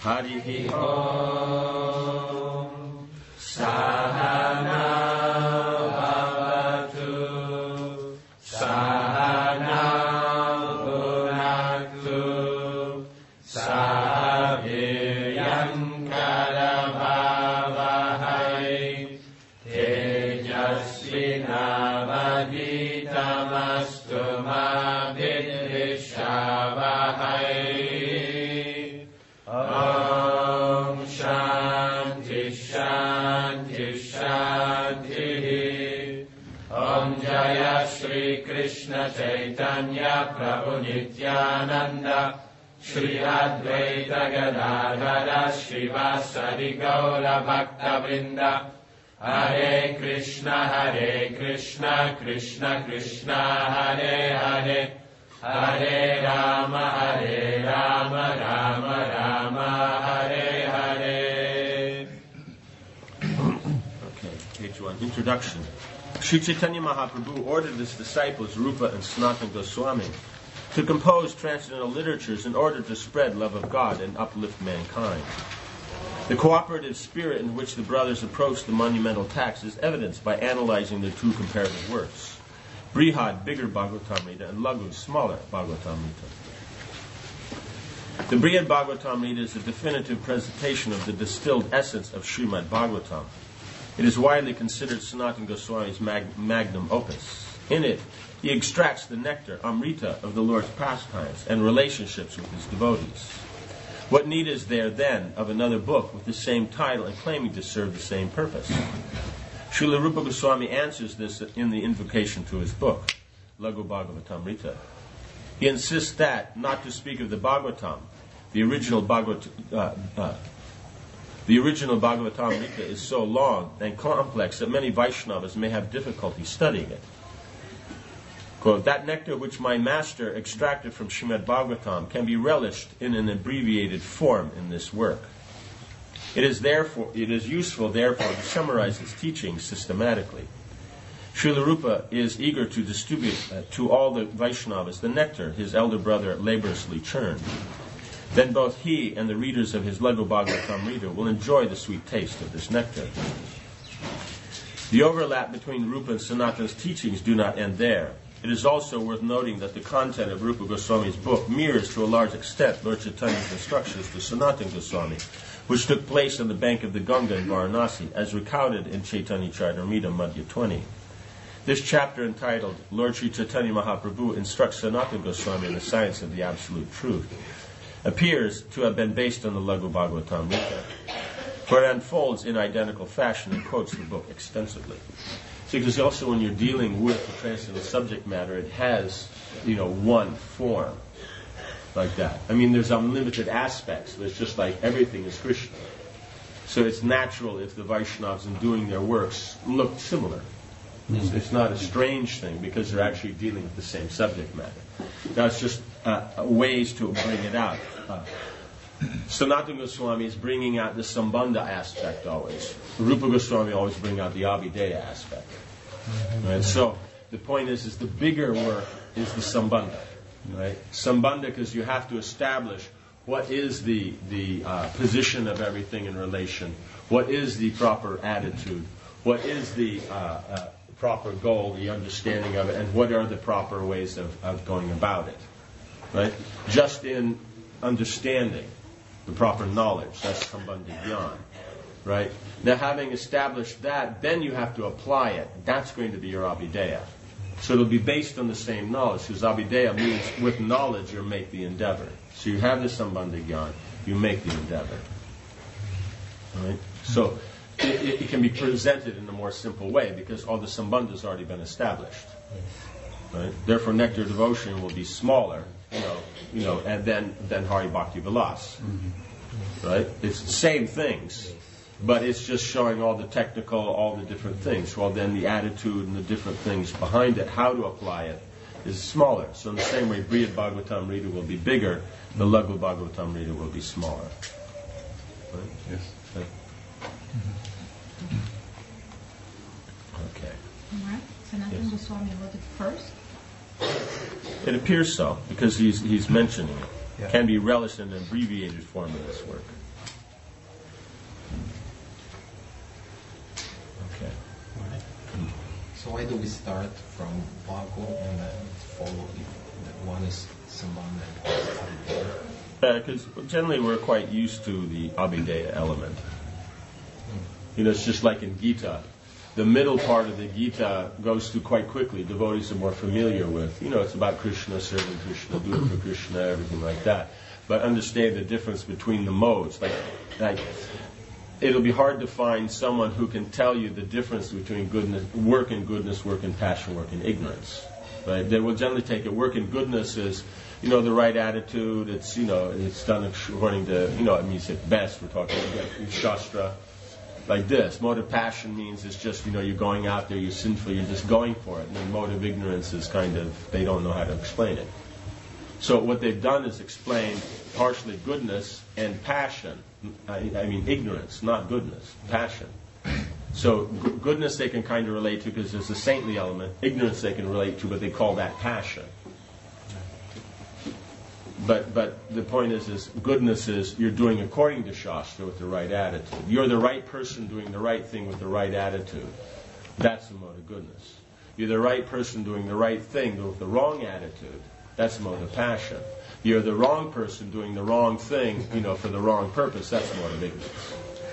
Harihi Om. Sahana Bhavatu. Sahana Bhunaktu. Sahaviryam Karavavahai. Tejasvinavaditamastu ma vidvishavahai. Om Shanti Shanti Shanti. Om Jaya Shri Krishna Chaitanya Prabhu Nityananda Shri Advaita Gadadhara Srivasadi Gaura Bhakta Vrinda. Hare Krishna Krishna Krishna Hare Hare. Hare Rama Rama Rama Hare Hare. Okay, page 1. Introduction. Sri Chaitanya Mahaprabhu ordered his disciples Rupa and Sanatana Goswami to compose transcendental literatures in order to spread love of God and uplift mankind. The cooperative spirit in which the brothers approached the monumental task is evidenced by analyzing their two comparative works. Brihad, bigger Bhagavatamrita, and Laghu, smaller Bhagavatamrita. The Brihad Bhagavatamrita is a definitive presentation of the distilled essence of Srimad Bhagavatam. It is widely considered Sanatana Goswami's magnum opus. In it, he extracts the nectar, Amrita, of the Lord's pastimes and relationships with his devotees. What need is there, then, of another book with the same title and claiming to serve the same purpose? Srila Rupa Goswami answers this in the invocation to his book, Laghu Bhagavatamrita. He insists that, not to speak of the Bhagavatam, the original Bhagavatamrita is so long and complex that many Vaishnavas may have difficulty studying it. Quote, that nectar which my master extracted from Srimad Bhagavatam can be relished in an abbreviated form in this work. It is useful, therefore, to summarize its teachings systematically. Srila Rupa is eager to distribute to all the Vaishnavas the nectar his elder brother laboriously churned. Then both he and the readers of his Laghu Bhagavatamrita will enjoy the sweet taste of this nectar. The overlap between Rupa and Sanatana's teachings do not end there. It is also worth noting that the content of Rupa Goswami's book mirrors to a large extent Lord Chaitanya's instructions to Sanatana Goswami, which took place on the bank of the Ganga in Varanasi, as recounted in Chaitanya Charitamrita Madhya 20. This chapter, entitled Lord Sri Chaitanya Mahaprabhu Instructs Sanatana Goswami in the Science of the Absolute Truth, appears to have been based on the Laghu Bhagavatamrita, for it unfolds in identical fashion and quotes the book extensively. See, because also when you're dealing with the transcendental subject matter, it has, one form like that. I mean, there's unlimited aspects, but it's just like everything is Krishna. So it's natural if the Vaishnavas in doing their works look similar. It's not a strange thing because they're actually dealing with the same subject matter. Now it's just ways to bring it out. Sanatana Goswami is bringing out the Sambandha aspect always. Rupa Goswami always bring out the Abhideya aspect. Right? So the point is the bigger work is the Sambandha. Right? Sambandha, because you have to establish what is the position of everything in relation, what is the proper attitude, what is the proper goal, the understanding of it, and what are the proper ways of going about it. Right? Just in understanding the proper knowledge, that's Sambandha Gyan. Right? Now, having established that, then you have to apply it. That's going to be your Abhideya. So it'll be based on the same knowledge, because Abhideya means with knowledge you make the endeavor. So you have the Sambandha Gyan, you make the endeavor. Right? So it can be presented in a more simple way, because all the Sambandha has already been established. Right? Therefore, nectar devotion will be smaller, and then Hari Bhakti Vilas. Right? It's the same things, but it's just showing all the technical, all the different things. Well, then the attitude and the different things behind it, how to apply it, is smaller. So in the same way, Brihad Bhagavatamrita will be bigger, the Laghu Bhagavatamrita will be smaller. Right? Yes. Right. Okay. Sanatana Goswami wrote it first? It appears so, because he's mentioning it. Yeah. Can be relished in an abbreviated form in this work. why do we start from Bhagavad and then follow it? One is Samban and one is Abhideya? Because generally we're quite used to the Abhideya element. It's just like in Gita. The middle part of the Gita goes through quite quickly. Devotees are more familiar with. It's about Krishna, serving Krishna, do it for Krishna, everything like that. But understand the difference between the modes. Like it'll be hard to find someone who can tell you the difference between work and goodness, work and passion, work and ignorance. Right? They will generally take it. Work and goodness is, the right attitude. It's, it's done according to, it means at best. We're talking about Shastra. Like this. Mode of passion means it's just, you're going out there, you're sinful, you're just going for it. And then mode of ignorance is kind of, they don't know how to explain it. So what they've done is explain partially goodness and passion. I mean ignorance, not goodness, passion. So goodness they can kind of relate to because there's a saintly element. Ignorance they can relate to, but they call that passion. But the point is goodness is you're doing according to Shastra with the right attitude. You're the right person doing the right thing with the right attitude. That's the mode of goodness. You're the right person doing the right thing with the wrong attitude. That's the mode of passion. You're the wrong person doing the wrong thing, for the wrong purpose. That's the mode of ignorance.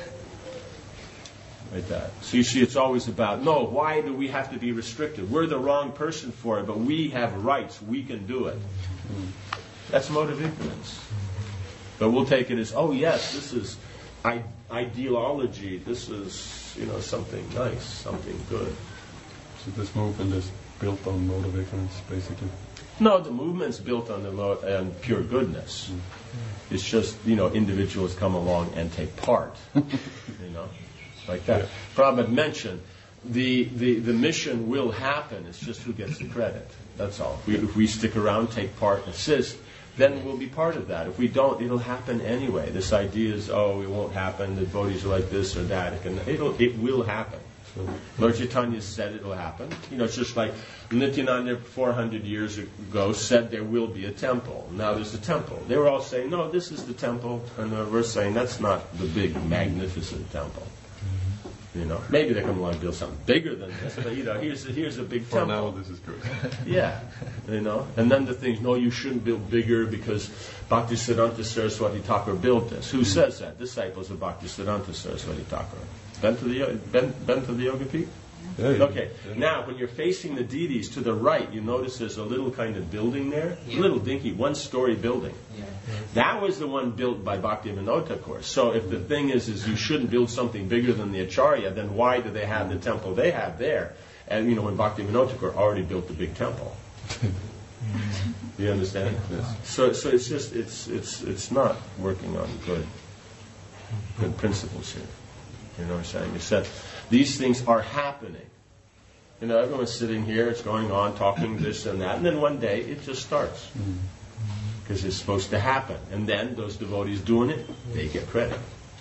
Like that. So you see, it's always about, no, why do we have to be restricted? We're the wrong person for it, but we have rights. We can do it. That's mode of ignorance. But we'll take it as, oh yes, this is ideology. This is, something nice, something good. So this movement is built on mode of ignorance, basically? No, the movement's built on pure goodness. It's just, individuals come along and take part. Like that. Prabhupada mentioned, the mission will happen. It's just who gets the credit. That's all. If we stick around, take part, assist, then we'll be part of that. If we don't, it'll happen anyway. This idea is, it won't happen. The devotees are like this or that. It will happen. So Lord Chaitanya said it will happen. It's just like Nityananda 400 years ago said there will be a temple. Now there's a temple. They were all saying, no, this is the temple. And we're saying that's not the big, magnificent temple. Maybe they come along and build something bigger than this, but here's a big temple. For now, this is good. Yeah, and then the things, no, you shouldn't build bigger because Bhaktisiddhanta Saraswati Thakur built this. Who says that? Disciples of Bhaktisiddhanta Saraswati Thakur. Been to the Yoga Peak? Yeah. Okay. Now, when you're facing the deities to the right, you notice there's a little kind of building there, a little dinky, one-story building. Yeah. That was the one built by Bhaktivinoda Thakur. So if the thing is you shouldn't build something bigger than the Acharya, then why do they have the temple they have there? And when Bhaktivinoda Thakur already built the big temple. Do you understand? Yes. So it's just it's not working on good principles here. You know what I'm saying? It's that these things are happening. Everyone's sitting here, it's going on, talking this and that, and then one day it just starts. Because it's supposed to happen. And then those devotees doing it, they get credit.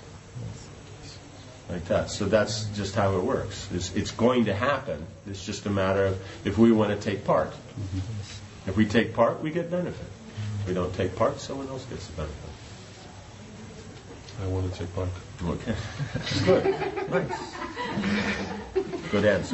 Like that. So that's just how it works. It's going to happen. It's just a matter of if we want to take part. If we take part, we get benefit. If we don't take part, someone else gets the benefit. I want to take part. Okay. Good. Nice. Good answer.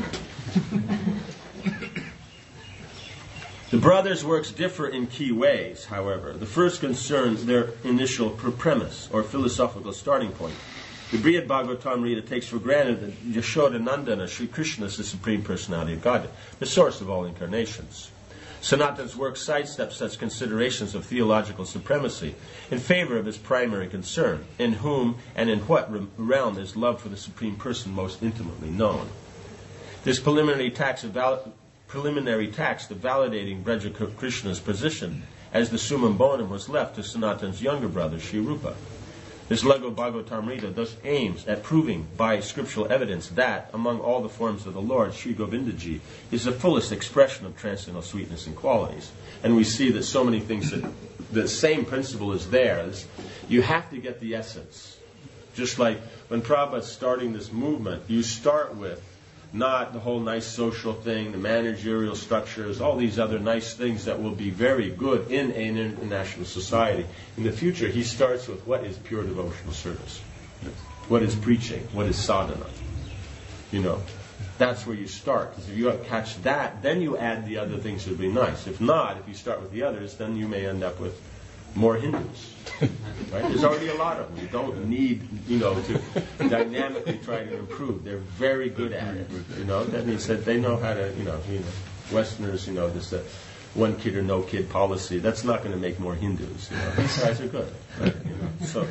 The brothers' works differ in key ways, however. The first concerns their initial premise, or philosophical starting point. The Brihad Bhagavatamrita takes for granted that Yashodanandana, Sri Krishna, is the Supreme Personality of Godhead, the source of all incarnations. Sanatan's work sidesteps such considerations of theological supremacy in favor of his primary concern, in whom and in what realm is love for the Supreme Person most intimately known. This preliminary tax of validating Braja Krishna's position as the summum bonum was left to Sanatan's younger brother, Sri Rupa. This Lego Bhagavatamrita thus aims at proving by scriptural evidence that, among all the forms of the Lord, Sri Govindaji is the fullest expression of transcendental sweetness and qualities. And we see that so many things that the same principle is there. You have to get the essence. Just like when Prabhupada's starting this movement, you start with not the whole nice social thing, the managerial structures, all these other nice things that will be very good in an international society. In the future, he starts with what is pure devotional service. What is preaching? What is sadhana? That's where you start. Because if you catch that, then you add the other things that would be nice. If not, if you start with the others, then you may end up with more Hindus. Right? There's already a lot of them. You don't need, to dynamically try to improve. They're very good at it. That means that they know how to, Westerners, this one kid or no kid policy. That's not going to make more Hindus. These guys are good. Right? So,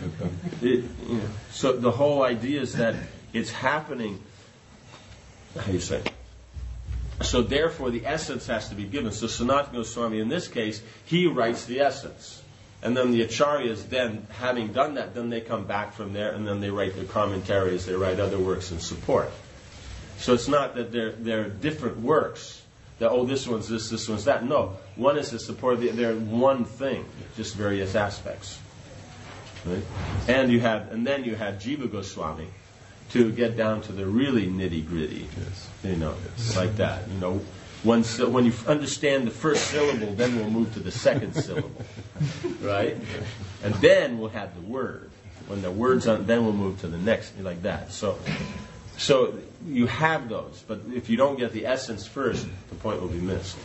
so the whole idea is that it's happening. How do you say? So therefore, the essence has to be given. So Sanatana Goswami, in this case, he writes the essence. And then the Acharyas, then, having done that, then they come back from there, and then they write their commentaries, they write other works in support. So it's not that they're different works, that, this one's this one's that. No, one is to support, they're one thing, just various aspects. Right? And then you have Jiva Goswami, to get down to the really nitty-gritty, like that. When you understand the first syllable, then we'll move to the second syllable, right? And then we'll have the word. When the word's on, then we'll move to the next, like that. So you have those, but if you don't get the essence first, the point will be missed.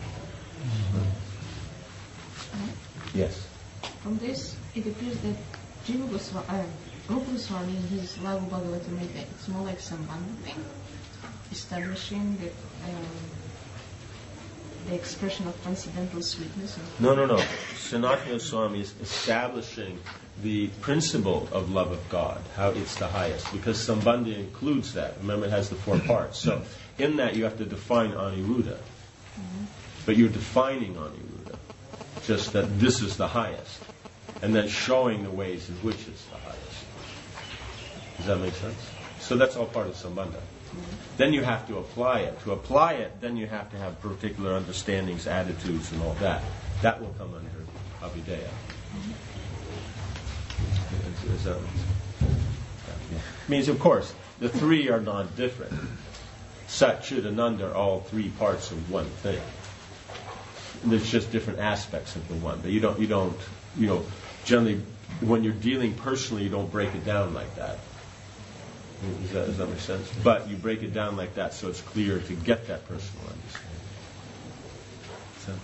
Yes? From this, it appears that Jiva Goswami in his Lagu Bhagavatamrita, it's more like Sambandha thing, establishing the expression of transcendental sweetness. No. Sanatana Goswami is establishing the principle of love of God, how it's the highest, because Sambandha includes that. Remember, it has the 4 parts. So in that, you have to define Aniruddha. Mm-hmm. But you're defining Aniruddha, just that this is the highest, and then showing the ways in which it's the highest. Does that make sense? So that's all part of Sambandha. Mm-hmm. Then you have to apply it. To apply it, then you have to have particular understandings, attitudes, and all that. That will come under Abhideya. Mm-hmm. Does that make sense? Yeah. Means, of course, the 3 are not different. Sat, Chit, Ananda are all 3 parts of one thing. There's just different aspects of the one. But you don't, generally, when you're dealing personally, you don't break it down like that. Does that make sense? But you break it down like that so it's clear to get that personal understanding.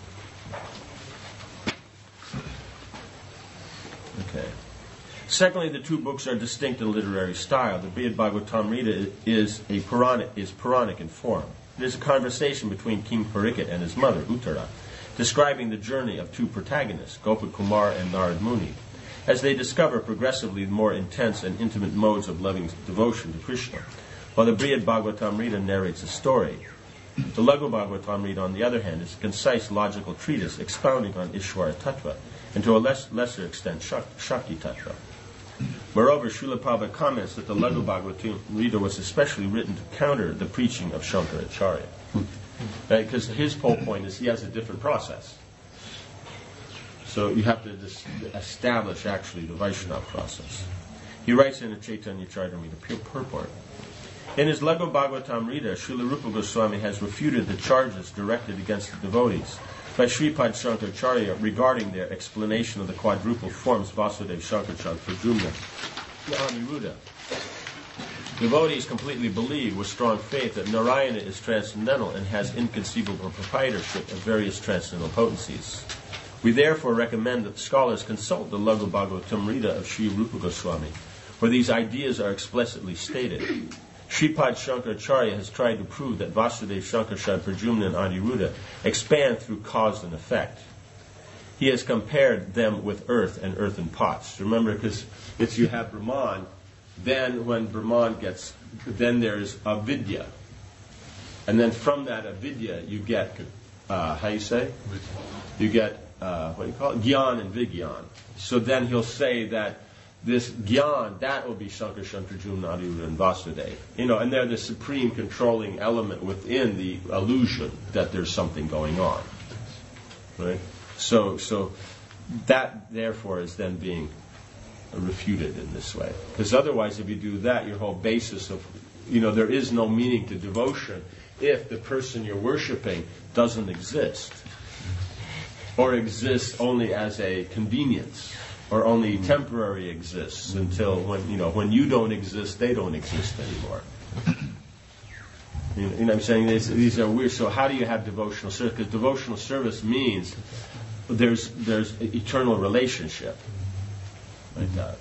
Okay. Secondly, the 2 books are distinct in literary style. The Brihad Bhagavatamrita is Puranic in form. It is a conversation between King Parikshit and his mother, Uttara, describing the journey of 2 protagonists, Gopakumar and Narad Muni, as they discover progressively more intense and intimate modes of loving devotion to Krishna, while the Brihad Bhagavatamrita narrates a story. The Lagu Bhagavatamrita, on the other hand, is a concise, logical treatise expounding on Ishvara Tattva, and to a lesser extent, Shakti Tattva. Moreover, Srila Prabhupada comments that the Lagu Bhagavatamrita was especially written to counter the preaching of Shankaracharya. Because his whole point is he has a different process. So you have to establish, actually, the Vaishnava process. He writes in the Chaitanya Charitamrita purport, in his Lagu Bhagavatamrita, Srila Rupa Goswami has refuted the charges directed against the devotees by Sripad Shankaracharya regarding their explanation of the quadruple forms Vasudeva, Shankaracharya, Pradyumna, and Aniruddha. Devotees completely believe with strong faith that Narayana is transcendental and has inconceivable proprietorship of various transcendental potencies. We therefore recommend that scholars consult the Lagu Bhagavatamrita of Sri Rupa Goswami, where these ideas are explicitly stated. Sripad Shankaracharya has tried to prove that Vasudeva, Shankaracharya, Pradyumna, and Aniruddha expand through cause and effect. He has compared them with earth and earthen pots. Remember, because if you have Brahman, then when Brahman then there's avidya. And then from that avidya, you get, how you say? You get, what do you call it? Gyan and Vigyan. So then he'll say that this Gyan, that will be Shankaracharya, Pradyumna, Aniruddha, and Vasudeva. And they're the supreme controlling element within the illusion that there's something going on. Right? So that, therefore, is then being refuted in this way. Because otherwise, if you do that, your whole basis of, there is no meaning to devotion if the person you're worshiping doesn't exist. Or exists only as a convenience. Or only temporary exists until when you don't exist, they don't exist anymore. You know what I'm saying? These are weird. So how do you have devotional service? Because devotional service means there's eternal relationship. Like that.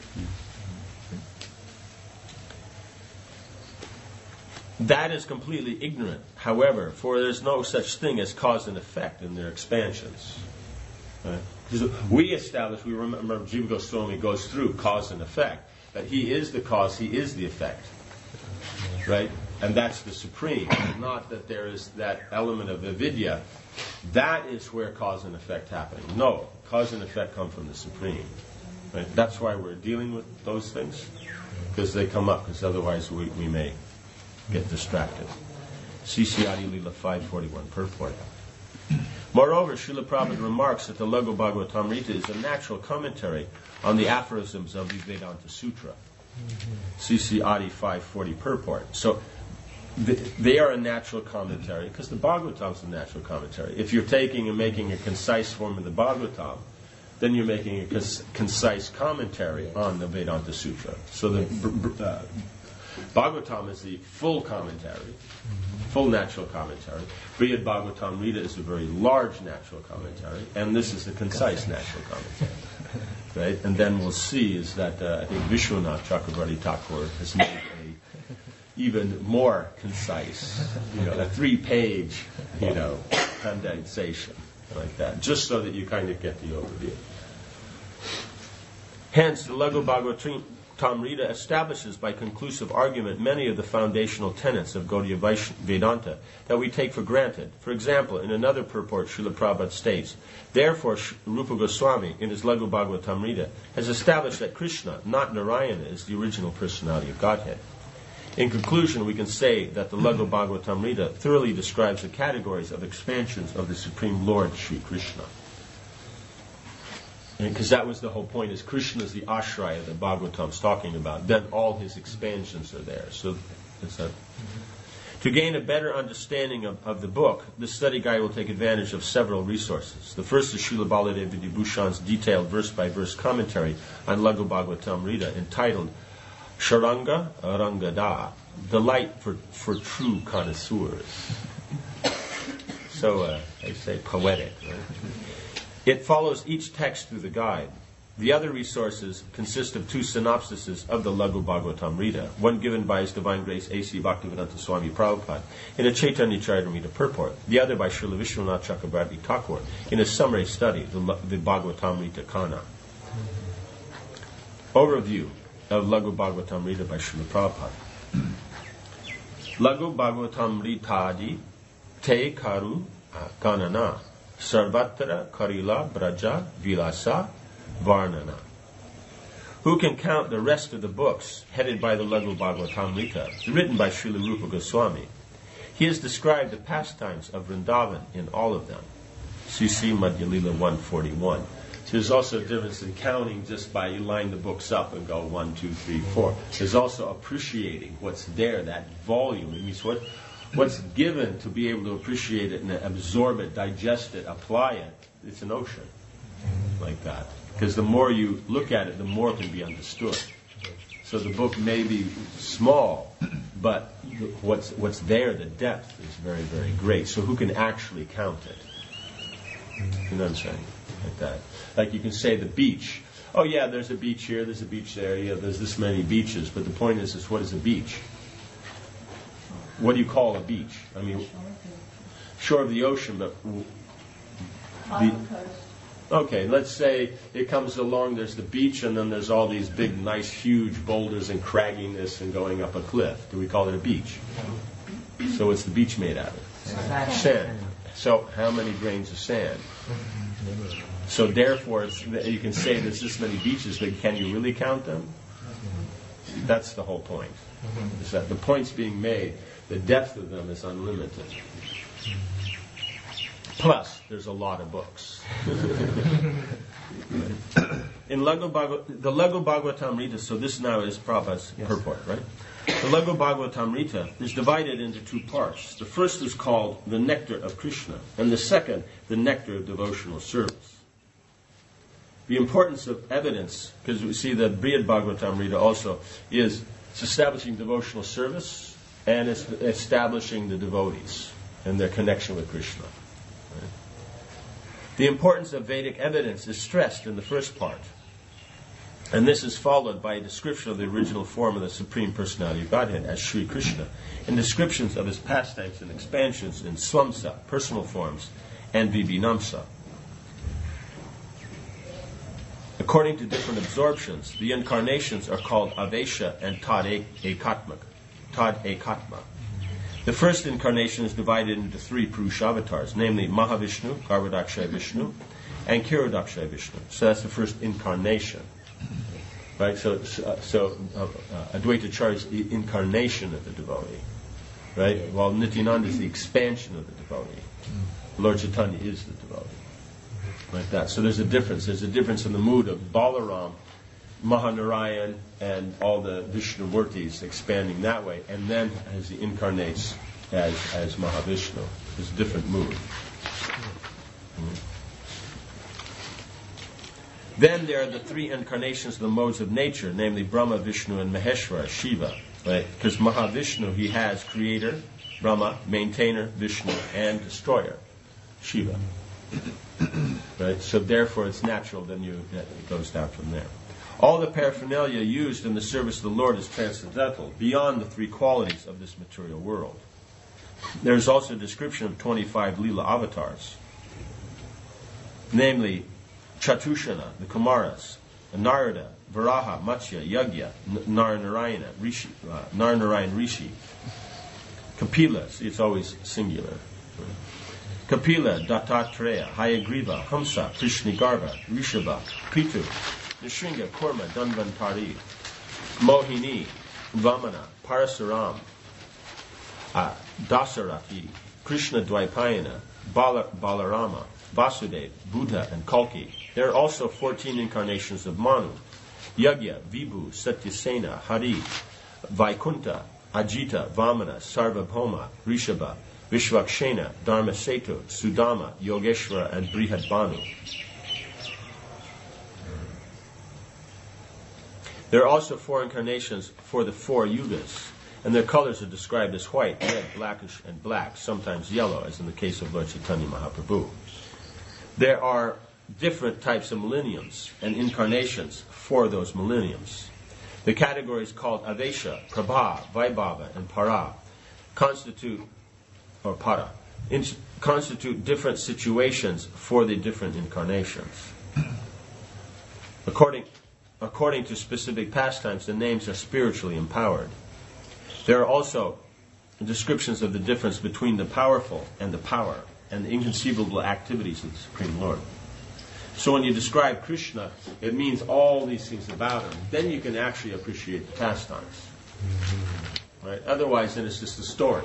That is completely ignorant. However, for there's no such thing as cause and effect in their expansions. Right? Because we remember Jiva Goswami goes through cause and effect, that he is the cause, he is the effect. Right? And that's the supreme. Not that there is that element of avidya. That is where cause and effect happening. No, cause and effect come from the supreme. Right? That's why we're dealing with those things, because they come up, because otherwise we may get distracted. C.C. Adi Lila 541, purport. Moreover, Srila Prabhupada remarks that the Laghu Bhagavatamrita is a natural commentary on the aphorisms of the Vedanta Sutra. C.C. Adi 540, purport. So they are a natural commentary, because the Bhagavatam is a natural commentary. If you're taking and making a concise form of the Bhagavatam, then you're making a concise commentary on the Vedanta Sutra. So the Bhagavatam is the full commentary, full natural commentary. Brihad Bhagavatamrita is a very large natural commentary, and this is the concise natural commentary. Right? And then we'll see is that I think Vishwanath Chakravarti Thakur has made a even more concise, a 3-page, condensation like that, just so that you kind of get the overview. Hence, the Laghu Bhagavatamrita establishes by conclusive argument many of the foundational tenets of Gaudiya Vedanta that we take for granted. For example, in another purport, Srila Prabhupada states, therefore, Rupa Goswami, in his Laghu Bhagavatamrita, has established that Krishna, not Narayana, is the original personality of Godhead. In conclusion, we can say that the Laghu Bhagavatamrita thoroughly describes the categories of expansions of the Supreme Lord, Sri Krishna. Because that was the whole point, is Krishna is the ashraya that Bhagavatam's talking about. Then all his expansions are there. So, to gain a better understanding of the book, the study guide will take advantage of several resources. The first is Srila Baladev Vidyabhushan's detailed verse-by-verse commentary on Laghu Bhagavatamrita entitled Sharanga Rangada, Delight for True Connoisseurs. So, I say poetic, right? It follows each text through the guide. The other resources consist of 2 synopsises of the Laghu Bhagavatamrita, one given by His Divine Grace A.C. Bhaktivedanta Swami Prabhupada in a Chaitanya Charitamrita purport, the other by Srila Vishwanath Chakravarti Thakur in a summary study, the Bhagavatamrita Kana. Overview of Laghu Bhagavatamrita by Srila Prabhupada. Laghu Bhagavatamritadi te karu ganana sarvatra karila braja vilasa varnana. Who can count the rest of the books headed by the Laghu Bhagavatamrita, written by Srila Rupa Goswami? He has described the pastimes of Vrindavan in all of them. C.C. Madhya Lila 141. So there's also a difference in counting just by you line the books up and go 1, 2, 3, 4. There's also appreciating what's there, that volume. It means what's given to be able to appreciate it and absorb it, digest it, apply it. It's an ocean like that. Because the more you look at it, the more it can be understood. So the book may be small, but what's there, the depth, is very, very great. So who can actually count it? You know what I'm saying? Like that. Like you can say the beach. Oh yeah, there's a beach here, there's a beach there, yeah, there's this many beaches. But the point is what is a beach? What do you call a beach? I mean, shore of the ocean, but okay, let's say it comes along, there's the beach, and then there's all these big, nice, huge boulders and cragginess and going up a cliff. Do we call it a beach? So what's the beach made out of? Sand. So how many grains of sand? So therefore, you can say there's this many beaches, but can you really count them? That's the whole point. Is that the point's being made, the depth of them is unlimited. Plus, there's a lot of books. In the Laghu Bhagavatamrita, so this now is Prabhupada's purport, right? The Laghu Bhagavatamrita is divided into 2 parts. The first is called the Nectar of Krishna, and the second, the Nectar of Devotional Service. The importance of evidence, because we see that Brihad Bhagavatamrita also is establishing devotional service and it's establishing the devotees and their connection with Krishna. Right? The importance of Vedic evidence is stressed in the first part, and this is followed by a description of the original form of the Supreme Personality of Godhead as Sri Krishna, and descriptions of his pastimes and expansions in Swamsa, personal forms, and Vibhinamsa. According to different absorptions, the incarnations are called Avesha and Tad Ekatma. The first incarnation is divided into 3 Purusha avatars, namely Mahavishnu, Garbhodakshaya Vishnu, and Kirodakshaya Vishnu. So that's the first incarnation. Right? So Advaita Acharya is the incarnation of the devotee. Right? While Nityananda is the expansion of the devotee. Lord Chaitanya is the devotee. Like that. So there's a difference. There's a difference in the mood of Balaram, Mahanarayan, and all the Vishnumurtis expanding that way, and then as he incarnates as Mahavishnu. There's a different mood. Then there are the 3 incarnations of the modes of nature, namely Brahma, Vishnu, and Maheshwara, Shiva. Right? Because Mahavishnu, he has creator, Brahma, maintainer, Vishnu, and destroyer, Shiva. Right? So therefore it's natural then it goes down from there. All the paraphernalia used in the service of the Lord is transcendental, beyond the 3 qualities of this material world. There is also a description of 25 Leela avatars, namely Chatushana, the Kumaras, Narada, Varaha, Matsya, Yagya, Narnarayan Rishi, Kapila, see, it's always singular. Kapila, Dattatreya, Hayagriva, Hamsa, Krishnigarbha, Rishabha, Pitu, Nishringa, Kurma, Dhanvantari, Mohini, Vamana, Parasuram, Dasarathi, Krishna Dvaipayana, Balarama, Vasudeva, Buddha, and Kalki. There are also 14 incarnations of Manu, Yagya, Vibhu, Satyasena, Hari, Vaikunta, Ajita, Vamana, Sarvabhauma, Rishabha, Vishvakshena, Dharmasetu, Sudama, Yogeshwara, and Brihadbanu. There are also 4 incarnations for the 4 yugas, and their colors are described as white, red, blackish, and black, sometimes yellow, as in the case of Lord Chaitanya Mahaprabhu. There are different types of millenniums and incarnations for those millenniums. The categories called Avesha, Prabha, Vaibhava, and Para constitute different situations for the different incarnations. According to specific pastimes, the names are spiritually empowered. There are also descriptions of the difference between the powerful and the power, and the inconceivable activities of the Supreme Lord. So when you describe Krishna, it means all these things about him. Then you can actually appreciate the pastimes. Right? Otherwise, then it's just a story.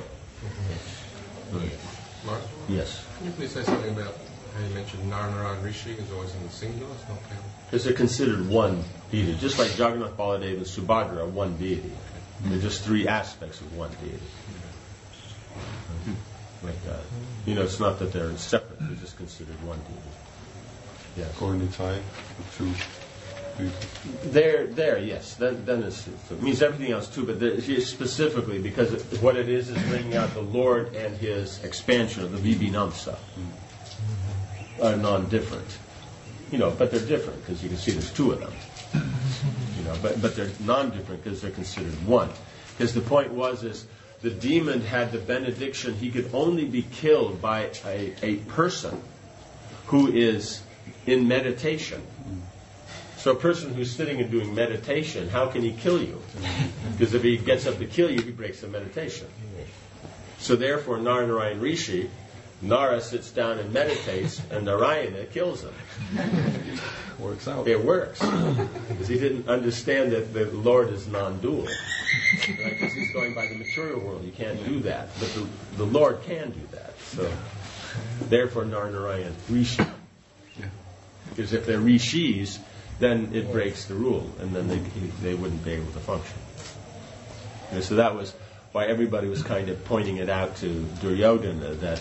Mark? Yes. Can you please say something about how you mentioned Narnarayan Rishi is always in the singular? It's not plural. Because they're considered one deity. Just like Jagannath, Baladev, and Subhadra are one deity. They're just 3 aspects of one deity. Like that. It's not that they're separate. They're just considered one deity. Yes. According to Thai, 2. There, yes. Then it means everything else too, but specifically because what it is bringing out the Lord and His expansion of the Vibhinamsa are non-different. But they're different because you can see there's 2 of them. But they're non-different because they're considered one. Because the point is the demon had the benediction he could only be killed by a person who is in meditation. So a person who's sitting and doing meditation, how can he kill you? Because if he gets up to kill you, he breaks the meditation. So therefore, Narnarayan Rishi, Nara sits down and meditates, and Narayana kills him. Works out. It works. Because he didn't understand that the Lord is non-dual. Right? Because he's going by the material world. You can't do that. But the Lord can do that. So therefore, Narnarayan Rishi. Because if they're Rishis, then it breaks the rule, and then they wouldn't be able to function. Okay, so that was why everybody was kind of pointing it out to Duryodhana that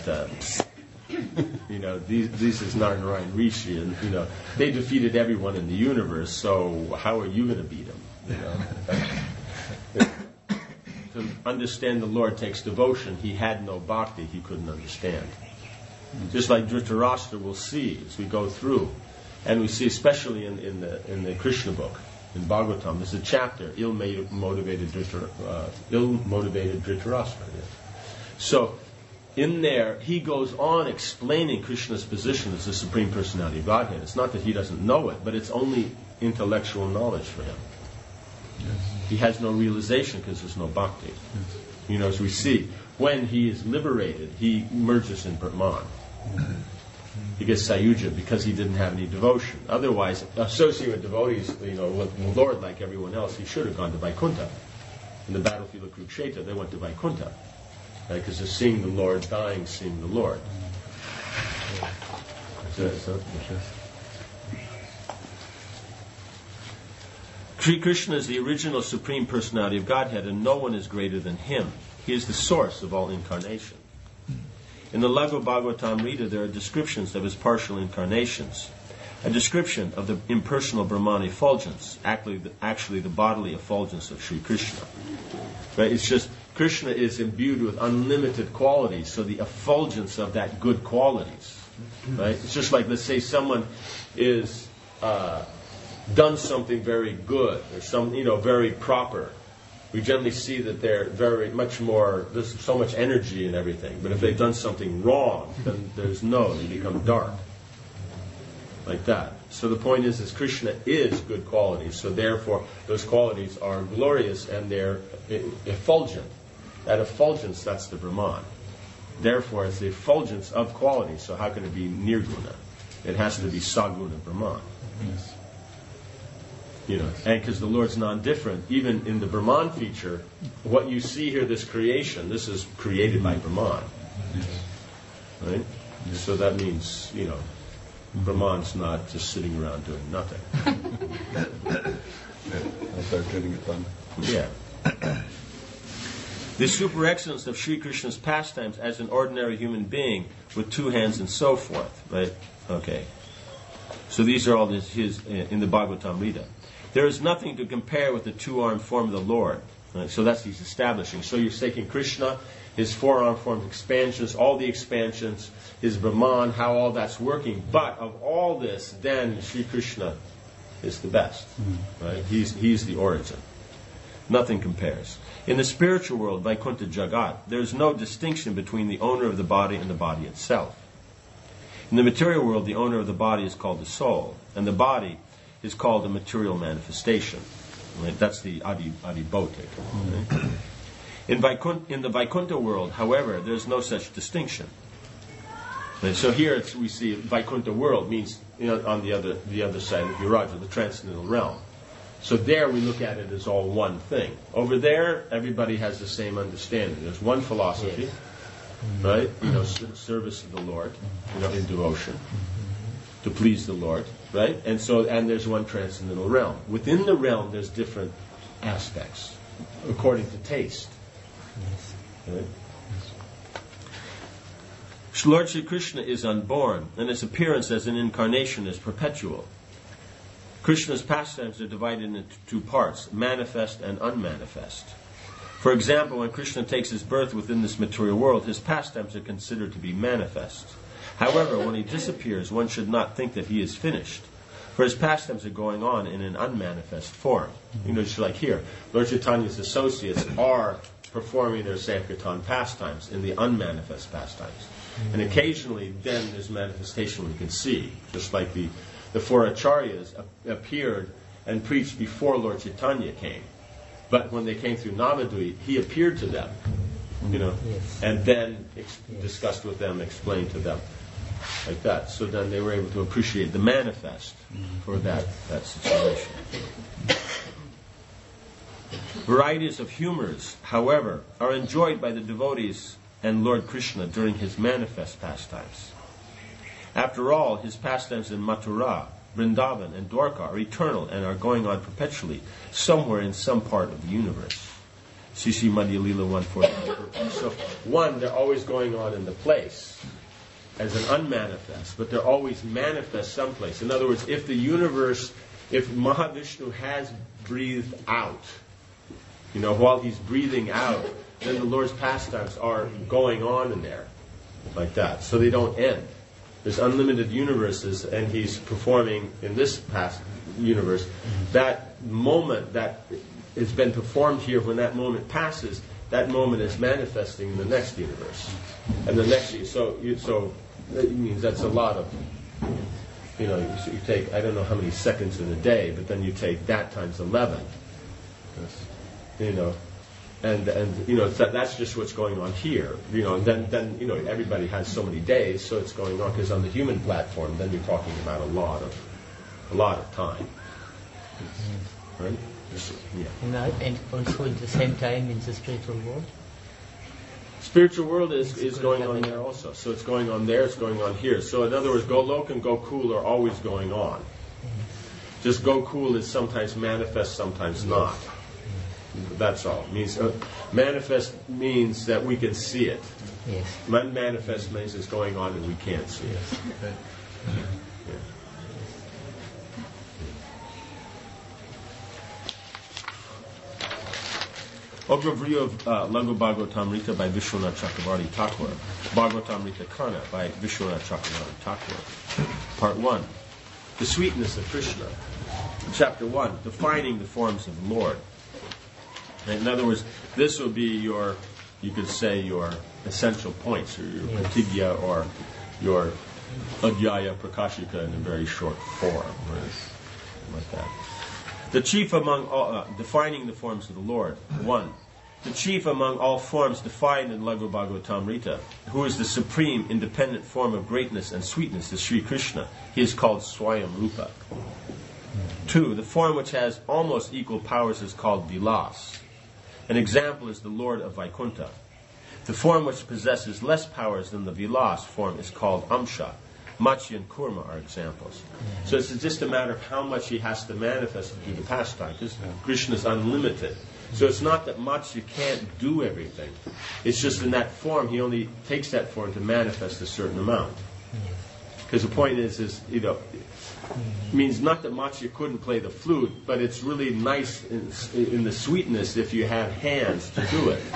this is Narnarayan Rishi, and they defeated everyone in the universe. So how are you going to beat them? So understand the Lord takes devotion, he had no bhakti, he couldn't understand. Just like Dhritarashtra will see as we go through, and we see especially in the Krishna book, in Bhagavatam, there's a chapter, ill-motivated Dhritarashtra. So, in there, he goes on explaining Krishna's position as the Supreme Personality of Godhead. It's not that he doesn't know it, but it's only intellectual knowledge for him. Yes. He has no realization because there's no bhakti. Yes. As we see, when he is liberated, he merges in Brahman. He gets Sayuja because he didn't have any devotion. Otherwise, associated with devotees, with the Lord like everyone else, he should have gone to Vaikuntha. In the battlefield of Kurukshetra, they went to Vaikuntha. Because they're seeing the Lord, dying, seeing the Lord. Sri Krishna is the original Supreme Personality of Godhead, and no one is greater than him. He is the source of all incarnation. In the Laghu Bhagavatamrita, there are descriptions of his partial incarnations. A description of the impersonal Brahman effulgence, actually the bodily effulgence of Sri Krishna. Right? It's just, Krishna is imbued with unlimited qualities, so the effulgence of that good qualities. Right? It's just like, let's say someone is done something very good, or very proper. We generally see that they're very much more, there's so much energy and everything. But if they've done something wrong, then they become dark. Like that. So the point is Krishna is good qualities. So therefore, those qualities are glorious and they're effulgent. That effulgence, that's the Brahman. Therefore, it's the effulgence of qualities. So how can it be nirguna? It has to be saguna Brahman. Yes. And because the Lord's non-different, even in the Brahman feature, what you see here, this creation, this is created by Brahman. Yes. Right? Yes. So that means, Brahman's not just sitting around doing nothing. I'll start getting it done. Yeah. The super excellence of Sri Krishna's pastimes as an ordinary human being with two hands and so forth. Right? Okay. So these are all his in the Bhagavatamrita. There is nothing to compare with the two-armed form of the Lord. Right? So that's he's establishing. So you're taking Krishna, his four-armed form expansions, all the expansions, his Brahman, how all that's working. But of all this, then Sri Krishna is the best. Right? He's the origin. Nothing compares. In the spiritual world, Vaikuntha Jagat, there is no distinction between the owner of the body and the body itself. In the material world, the owner of the body is called the soul, and the body is called a material manifestation. Right? That's the adibhotik. Right? In the Vaikuntha world, however, there is no such distinction. Right? So here we see Vaikuntha world means on the other side of Viraja, the transcendental realm. So there we look at it as all one thing. Over there, everybody has the same understanding. There's one philosophy, right? Service of the Lord, in devotion, to please the Lord, right? And there's one transcendental realm. Within the realm, there's different aspects according to taste. Right? Lord Shri Krishna is unborn, and his appearance as an incarnation is perpetual. Krishna's pastimes are divided into two parts, manifest and unmanifest. For example, when Krishna takes his birth within this material world, his pastimes are considered to be manifest. However, when he disappears, one should not think that he is finished, for his pastimes are going on in an unmanifest form. Just like here, Lord Chaitanya's associates are performing their Sankirtan pastimes in the unmanifest pastimes. And occasionally, then there's manifestation we can see, just like the four acharyas appeared and preached before Lord Chaitanya came. But when they came through Navadvip, he appeared to them, and then discussed with them, explained to them, like that. So then they were able to appreciate the manifest for that situation. Varieties of humors, however, are enjoyed by the devotees and Lord Krishna during his manifest pastimes. After all, his pastimes in Mathura, Vrindavan, and Dwarka are eternal and are going on perpetually somewhere in some part of the universe. Sisi Madhya Lila 149. So, they're always going on in the place as an unmanifest, but they're always manifest someplace. In other words, if Mahavishnu has breathed out, while he's breathing out, then the Lord's pastimes are going on in there, like that. So they don't end. There's unlimited universes, and he's performing in this past universe. That moment that has been performed here, when that moment passes, that moment is manifesting in the next universe, and the next. So that means that's a lot of. You take, I don't know how many seconds in a day, but then you take that times 11. And that's just what's going on here. And then everybody has so many days, so it's going on. Because on the human platform, then you're talking about a lot of time, right? Yeah. And also at the same time in the spiritual world. Spiritual world is going on there also. So it's going on there, it's going on here. So in other words, Golok and Gokul are always going on. Just Gokul is sometimes manifest, sometimes not. That's all. It means manifest means that we can see it. Yes. Manifest means it's going on and we can't see it. Okay. Yeah. Overview of Laghu Bhagavatamrita by Vishwanath Chakravarti Thakur. Bhagavatamrita Kana by Vishwanath Chakravarti Thakur. Part 1. The Sweetness of Krishna. Chapter 1. Defining the forms of the Lord. In other words, this will be you could say your essential points, or your pratigya, or your adhyaya prakashika in a very short form, like that. The chief among all, defining the forms of the Lord. 1. The chief among all forms defined in Laghu Bhagavatamrita, who is the supreme independent form of greatness and sweetness, is Sri Krishna. He is called Swayam Rupa. 2. The form which has almost equal powers is called Vilas. An example is the Lord of Vaikuntha. The form which possesses less powers than the Vilas form is called Amsha. Matsya and Kurma are examples. So it's just a matter of how much he has to manifest to do the pastime, because Krishna is unlimited. So it's not that Matsya can't do everything. It's just in that form, he only takes that form to manifest a certain amount. Because the point is, it means not that Matsya couldn't play the flute, but it's really nice in the sweetness if you have hands to do it.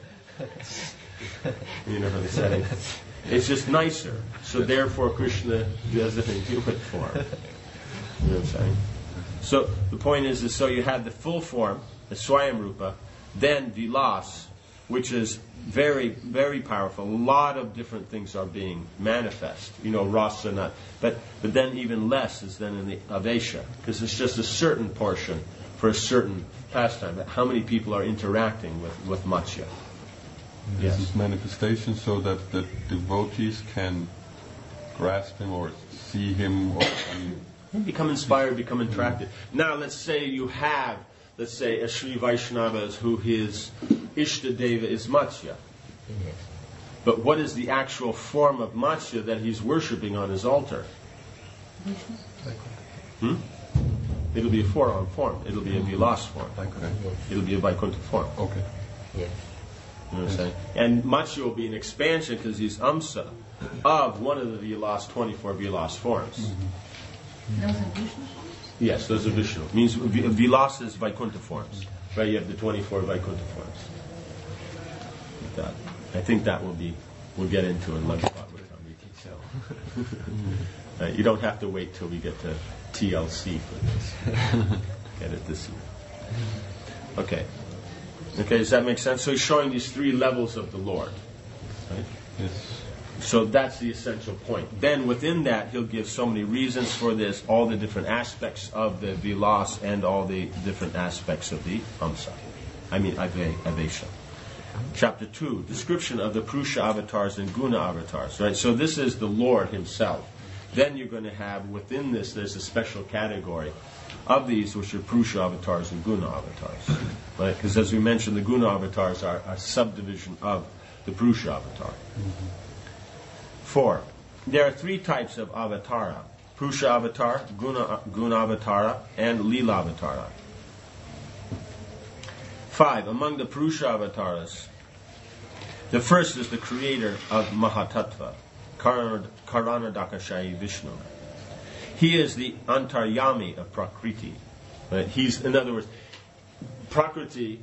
You know what I'm saying? It's just nicer. So therefore Krishna does it in human form. You know what I'm saying? So the point is so you have the full form, the Swayam Rupa, then Vilas, which is very, very powerful. A lot of different things are being manifest. Rasa, not. But then even less is then in the Avesha, because it's just a certain portion for a certain pastime. But how many people are interacting with Matsya? This is manifestation so that the devotees can grasp him or see him or become inspired, become attracted. Now let's say you have, a Sri Vaishnava who his Ishtadeva is Matsya. But what is the actual form of Matsya that he's worshipping on his altar? It'll be a four-arm form. It'll be a Vilas form. It'll be a Vaikuntha form. Okay. Yes. You know what I'm saying? And Matsya will be an expansion because he's Amsa of one of the Vilas, 24 Vilas forms. Those are Vishnu forms? Yes, those are Vishnu. It means Vilas is Vaikuntha forms. Right? You have the 24 Vaikuntha forms. Like that. I think that we'll get into in Laghu Bhagavatamrita. Right, you don't have to wait till we get to TLC for this. Get it this year. Okay, does that make sense? So he's showing these 3 levels of the Lord. Right? Yes. So that's the essential point. Then within that, he'll give so many reasons for this, all the different aspects of the Vilas and all the different aspects of the Amsa. Avesha. Chapter 2, description of the Purusha avatars and Guna avatars. Right? So this is the Lord himself. Then you're going to have, within this, there's a special category of these which are Purusha avatars and Guna avatars. Right? Because as we mentioned, the Guna avatars are a subdivision of the Purusha avatar. 4. There are 3 types of avatara: Purusha avatar, Guna avatara, and Lila avatara. 5. Among the Purusha avatars, the first is the creator of Mahatattva, Karanadakashayi Vishnu. He is the Antaryami of Prakriti. Right? He's, in other words, Prakriti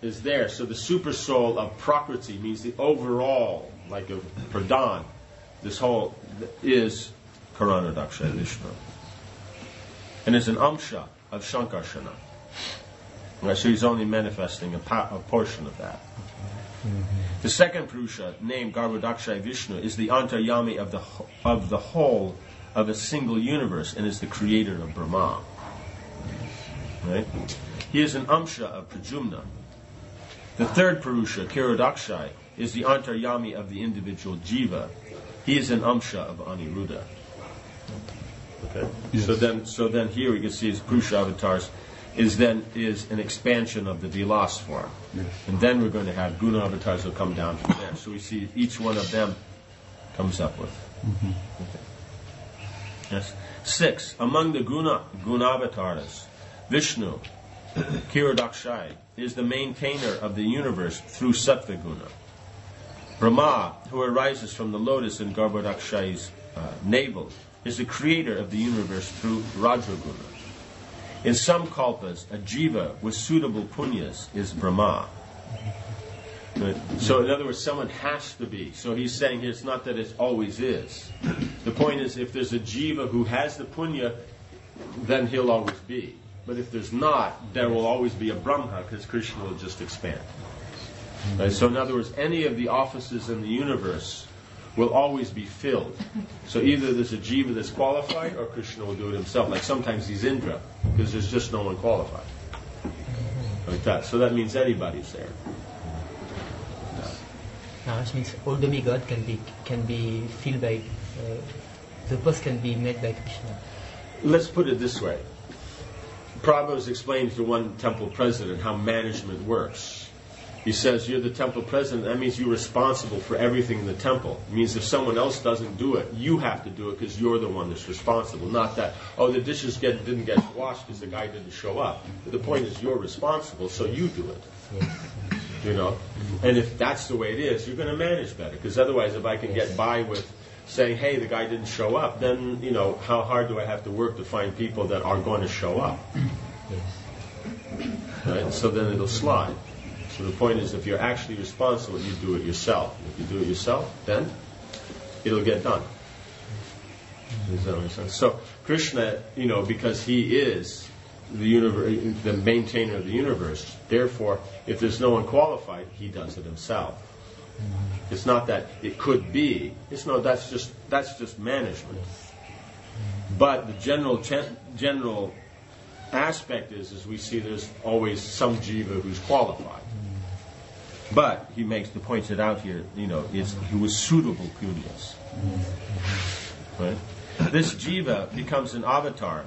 is there. So the super soul of Prakriti means the overall, like a Pradhan. This whole is Karanodakshaya Vishnu. And is an Amsha of Shankarshana. Right, so he's only manifesting a portion of that. The second Purusha, named Garbhodakshaya Vishnu, is the Antaryami of the whole of a single universe and is the creator of Brahma. Right? He is an Amsha of Prajumna. The third Purusha, Kirodakshai, is the Antaryami of the individual Jiva. He is an Amsha of Aniruddha. Okay? Yes. So then here we can see his Purusha avatars is an expansion of the Vilas form. Yes. And then we're going to have Guna avatars will come down from there. So we see each one of them comes up with. Mm-hmm. Okay. Yes. 6. Among the Guna avatars, Vishnu, Kirodakshai, is the maintainer of the universe through Sattva Guna. Brahma, who arises from the lotus in Garbhodakshai's navel, is the creator of the universe through Rajaguna. In some kalpas, a jiva with suitable punyas is Brahma. So in other words, someone has to be. So he's saying here, it's not that it always is. The point is, if there's a jiva who has the punya, then he'll always be. But if there's not, there will always be a Brahma, because Krishna will just expand. Right? So in other words, any of the offices in the universe will always be filled. So either there's a jiva that's qualified, or Krishna will do it himself. Like sometimes he's Indra, because there's just no one qualified. Like that. So that means anybody's there. Now, which means all demigod can be filled by the post can be made by Krishna. Let's put it this way. Prabhupada was explaining to one temple president how management works. He says, you're the temple president, that means you're responsible for everything in the temple. It means if someone else doesn't do it, you have to do it because you're the one that's responsible. Not that, the dishes didn't get washed because the guy didn't show up. But the point is you're responsible, so you do it. You know? And if that's the way it is, you're going to manage better. Because otherwise, if I can get by with saying, hey, the guy didn't show up, then, how hard do I have to work to find people that are going to show up? Right? So then it'll slide. So the point is, if you're actually responsible, you do it yourself. If you do it yourself, then it'll get done. Does that make sense? So Krishna, because he is the universe, the maintainer of the universe, therefore, if there's no one qualified, he does it himself. It's not that it could be. That's just management. But the general aspect is we see there's always some jiva who's qualified. But he points it out here, he was suitable punyas. Right? This jiva becomes an avatar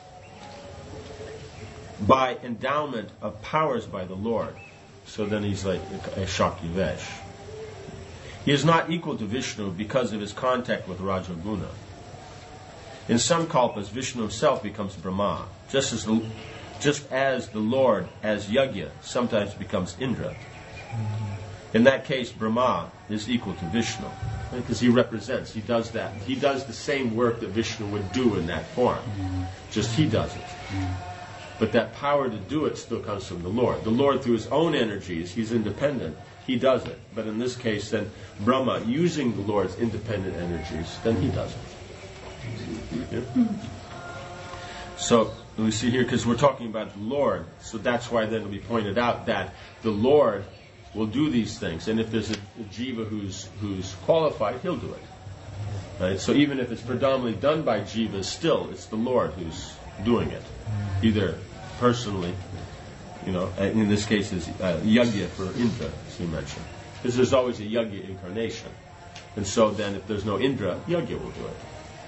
by endowment of powers by the Lord. So then he's like a Shakti Vesh. He is not equal to Vishnu because of his contact with Rajaguna. In some kalpas, Vishnu himself becomes Brahma, just as the Lord, as Yagya, sometimes becomes Indra. In that case, Brahma is equal to Vishnu, because he represents, he does the same work that Vishnu would do in that form, just he does it. But that power to do it still comes from the Lord. The Lord, through his own energies, he's independent, he does it. But in this case, then Brahma, using the Lord's independent energies, then he does it. Yeah? So we see here, because we're talking about the Lord, so that's why then we pointed out that the Lord will do these things, and if there's a jiva who's qualified, he'll do it. Right? So even if it's predominantly done by jivas, still it's the Lord who's doing it, either personally, in this case is yagya for Indra, as you mentioned, because there's always a yagya incarnation, and so then if there's no Indra, yagya will do it.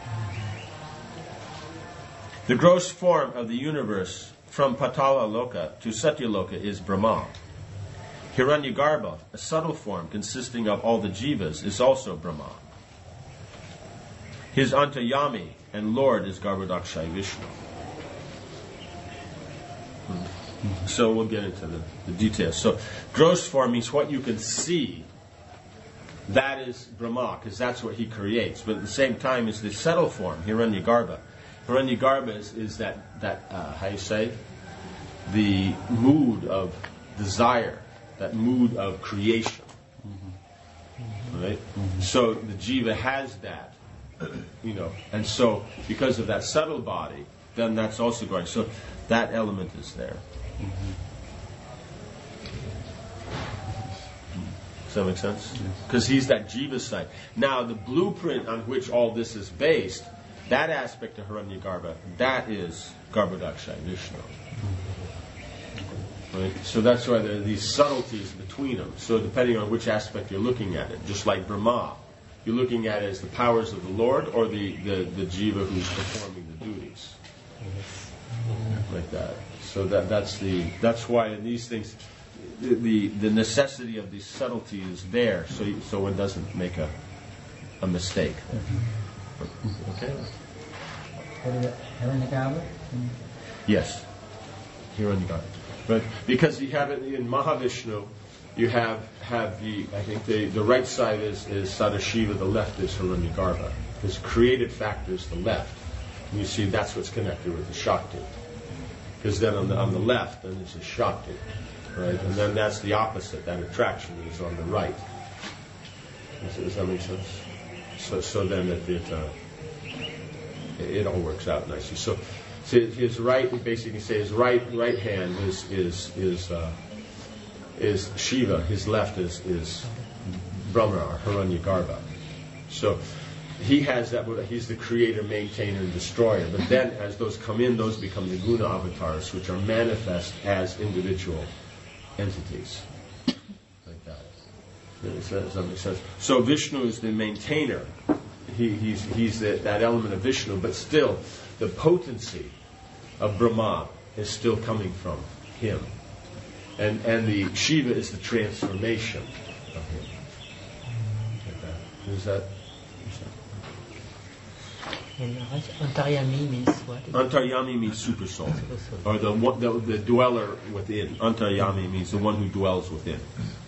The gross form of the universe from Patala Loka to Satya Loka is Brahma. Hiranyagarbha, a subtle form consisting of all the jivas, is also Brahma. His Antayami and Lord is Garbhodakshaya Vishnu. So we'll get into the details. So gross form means what you can see. That is Brahma, because that's what he creates. But at the same time, is the subtle form, Hiranyagarbha. Hiranyagarbha is that how you say, the mood of desire that mood of creation. Right? So the jiva has that, and so because of that subtle body, then that's also going. So that element is there. Does that make sense? Because he's that jiva side. Now the blueprint on which all this is based, that aspect of Hiranyagarbha, that is Garbhodakshaya Vishnu. Right? So that's why there are these subtleties between them. So depending on which aspect you're looking at it, just like Brahma, you're looking at it as the powers of the Lord or the jiva who's performing the duties, like that. So that's why in these things, the necessity of the subtlety is there, so one doesn't make a mistake. Okay. Hiranyagarbha? Yes, Hiranyagarbha. But because you have it in Mahavishnu, you have the, I think the right side is Sadashiva, the left is Hiranyagarbha. His creative factor is the left. And you see that's what's connected with the Shakti. Because then on the left, then it's a Shakti. Right? And then that's the opposite, that attraction is on the right. Does that make sense? So then it all works out nicely. So his right, basically say his right hand is Shiva. His left is Brahma or Hiranyagarbha. So he has that. He's the creator, maintainer, and destroyer. But then, as those come in, those become the guna avatars, which are manifest as individual entities, like that. Does that make sense? So Vishnu is the maintainer. He's that element of Vishnu, but still, the potency of Brahma is still coming from him. And the Shiva is the transformation of him. Like that. Is that? And Antaryami means what? Antaryami means super soul, or the dweller within. Antaryami means the one who dwells within.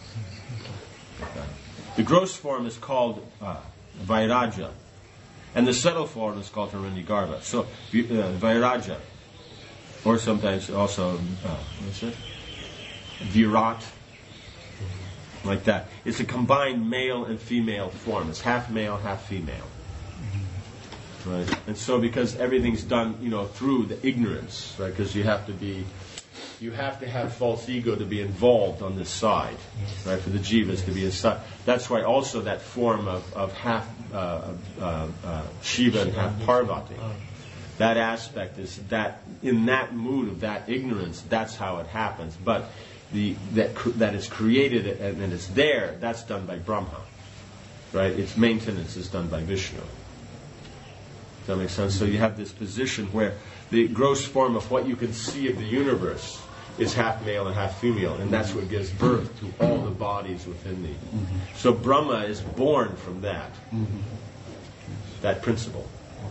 The gross form is called Vairaja, and the subtle form is called Hiranyagarbha. So Vairaja, or sometimes also what's it? Virat, like that. It's a combined male and female form. It's half male, half female. Right, and so because everything's done, through the ignorance, right? Because you have to have false ego to be involved on this side, right? For the jivas to be inside. That's why also that form of half Shiva and half Parvati, that aspect is that in that mood of that ignorance, that's how it happens. But that is created and it's there. That's done by Brahma, right? Its maintenance is done by Vishnu. Does that make sense? So you have this position where the gross form of what you can see of the universe is half male and half female, and that's what gives birth to all the bodies within the. So Brahma is born from that principle,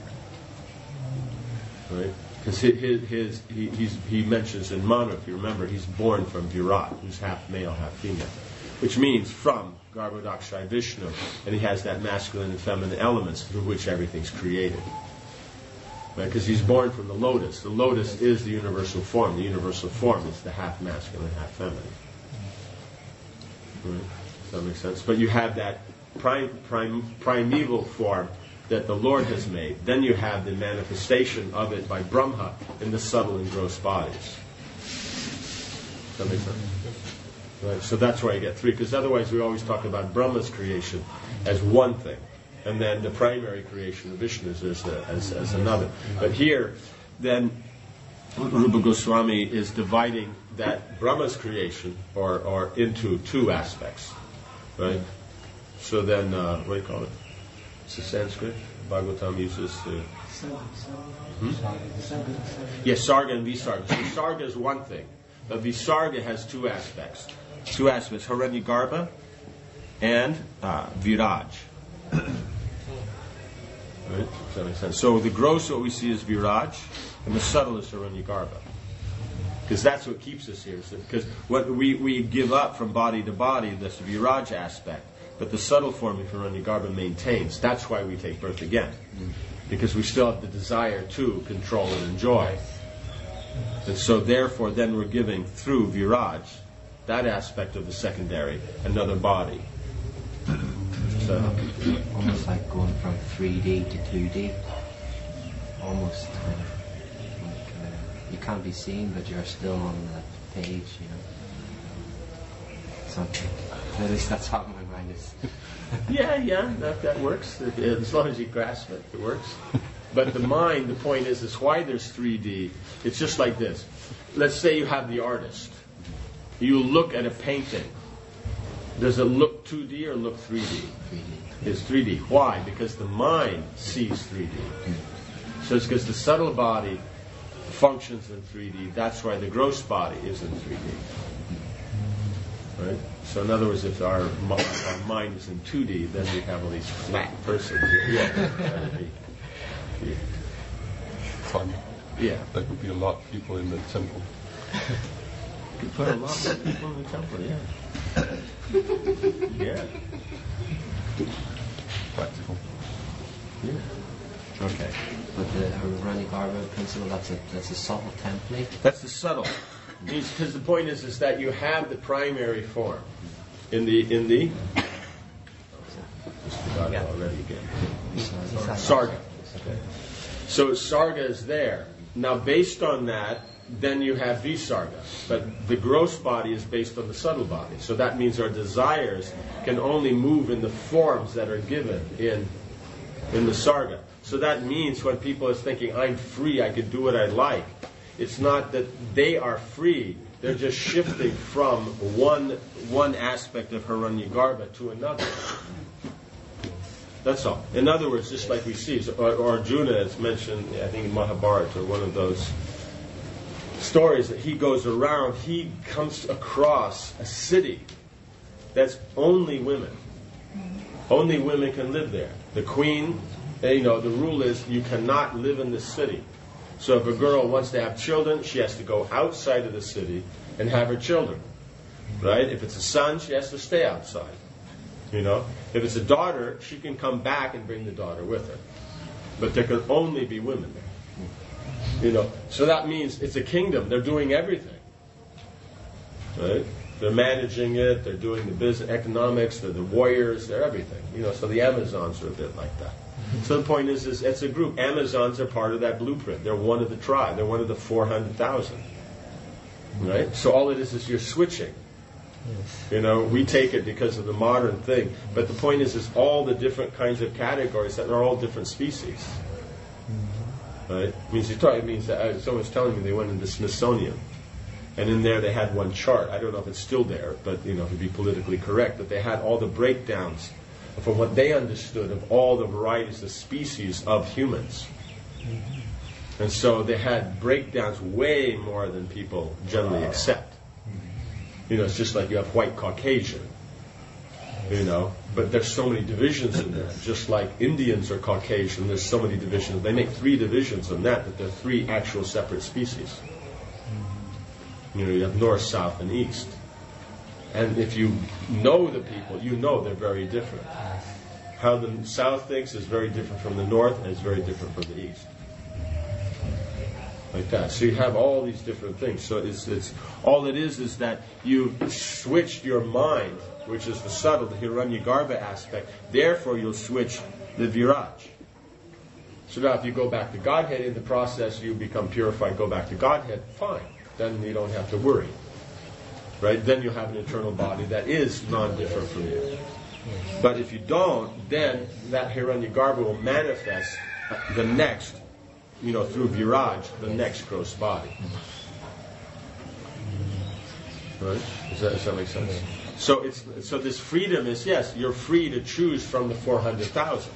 right? Because he mentions in Manu, if you remember, he's born from Virat, who's half male, half female, which means from Garbhodakshaya Vishnu, and he has that masculine and feminine elements through which everything's created. Because he's born from the lotus. The lotus is the universal form. The universal form is the half masculine, half feminine. Right? Does that make sense? But you have that primeval form that the Lord has made. Then you have the manifestation of it by Brahma in the subtle and gross bodies. Does that make sense? Right, so that's why you get three, because otherwise we always talk about Brahma's creation as one thing, and then the primary creation of Vishnu as another. But here, then, Rupa Goswami is dividing that Brahma's creation or into two aspects, right? So then, what do you call it? It's a Sanskrit. Bhagavatam uses Yes, Sarga and Visarga. So Sarga is one thing, but Visarga has two aspects. Hiranyagarbha and Viraj. Right? Does that make sense? So the gross, what we see is Viraj, and the subtle is Hiranyagarbha. Because that's what keeps us here. Because what we give up from body to body, this Viraj aspect, but the subtle form of Hiranyagarbha maintains. That's why we take birth again. Because we still have the desire to control and enjoy. And so therefore then we're giving through Viraj that aspect of the secondary, another body. So, almost like going from 3D to 2D. Almost you can't be seen, but you're still on the page, you know. So at least that's how my mind is. yeah, that works. As long as you grasp it, it works. But the mind, the point is why there's 3D. It's just like this. Let's say you have the artist. You look at a painting. Does it look 2D or look 3D? 3D. It's 3D. Why? Because the mind sees 3D. So it's because the subtle body functions in 3D. That's why the gross body is in 3D. Right? So in other words, if our mind is in 2D, then we have all these flat persons. Fun. Yeah. There could be a lot of people in the temple. You could put a lot of people in the temple, yeah. Yeah. Practical. Yeah. Okay. But the Hiranyagarbha principle, that's a subtle template. That's the subtle. Because the point is that you have the primary form in the just forgot it already again. Sarga. Okay. So Sarga is there. Now based on that, then you have Visarga. But the gross body is based on the subtle body. So that means our desires can only move in the forms that are given in the Sarga. So that means when people are thinking, I'm free, I can do what I like, it's not that they are free, they're just shifting from one aspect of Hiranyagarbha to another. That's all. In other words, just like we see, Arjuna is mentioned, I think in Mahabharata, or one of those stories that he goes around, he comes across a city that's only women. Only women can live there. The queen, the rule is you cannot live in this city. So if a girl wants to have children, she has to go outside of the city and have her children. Right? If it's a son, she has to stay outside. If it's a daughter, she can come back and bring the daughter with her. But there can only be women there. So that means it's a kingdom. They're doing everything. Right? They're managing it. They're doing the business, economics. They're the warriors. They're everything. So the Amazons are a bit like that. So the point is it's a group. Amazons are part of that blueprint. They're one of the tribe. They're one of the 400,000. Right? So all it is you're switching. We take it because of the modern thing. But the point is all the different kinds of categories that are all different species. Right? It means that someone's telling me they went into the Smithsonian. And in there they had one chart. I don't know if it's still there, but to be politically correct, that they had all the breakdowns from what they understood of all the varieties of species of humans. And so they had breakdowns way more than people generally accept. It's just like you have white Caucasian, but there's so many divisions in there. Just like Indians are Caucasian, there's so many divisions. They make 3 divisions in that they're 3 actual separate species. You have north, south, and east. And if you know the people, they're very different. How the south thinks is very different from the north, and is very different from the east. Like that. So you have all these different things. So it's all it is that you switched your mind, which is the subtle, the Hiranyagarbha aspect. Therefore, you'll switch the Viraj. So now if you go back to Godhead, in the process you become purified, go back to Godhead, fine. Then you don't have to worry. Right? Then you have an eternal body that is non-different from you. But if you don't, then that Hiranyagarbha will manifest the next, through Viraj, the next gross body. Right? Does that make sense? So this freedom is, yes, you're free to choose from the 400,000.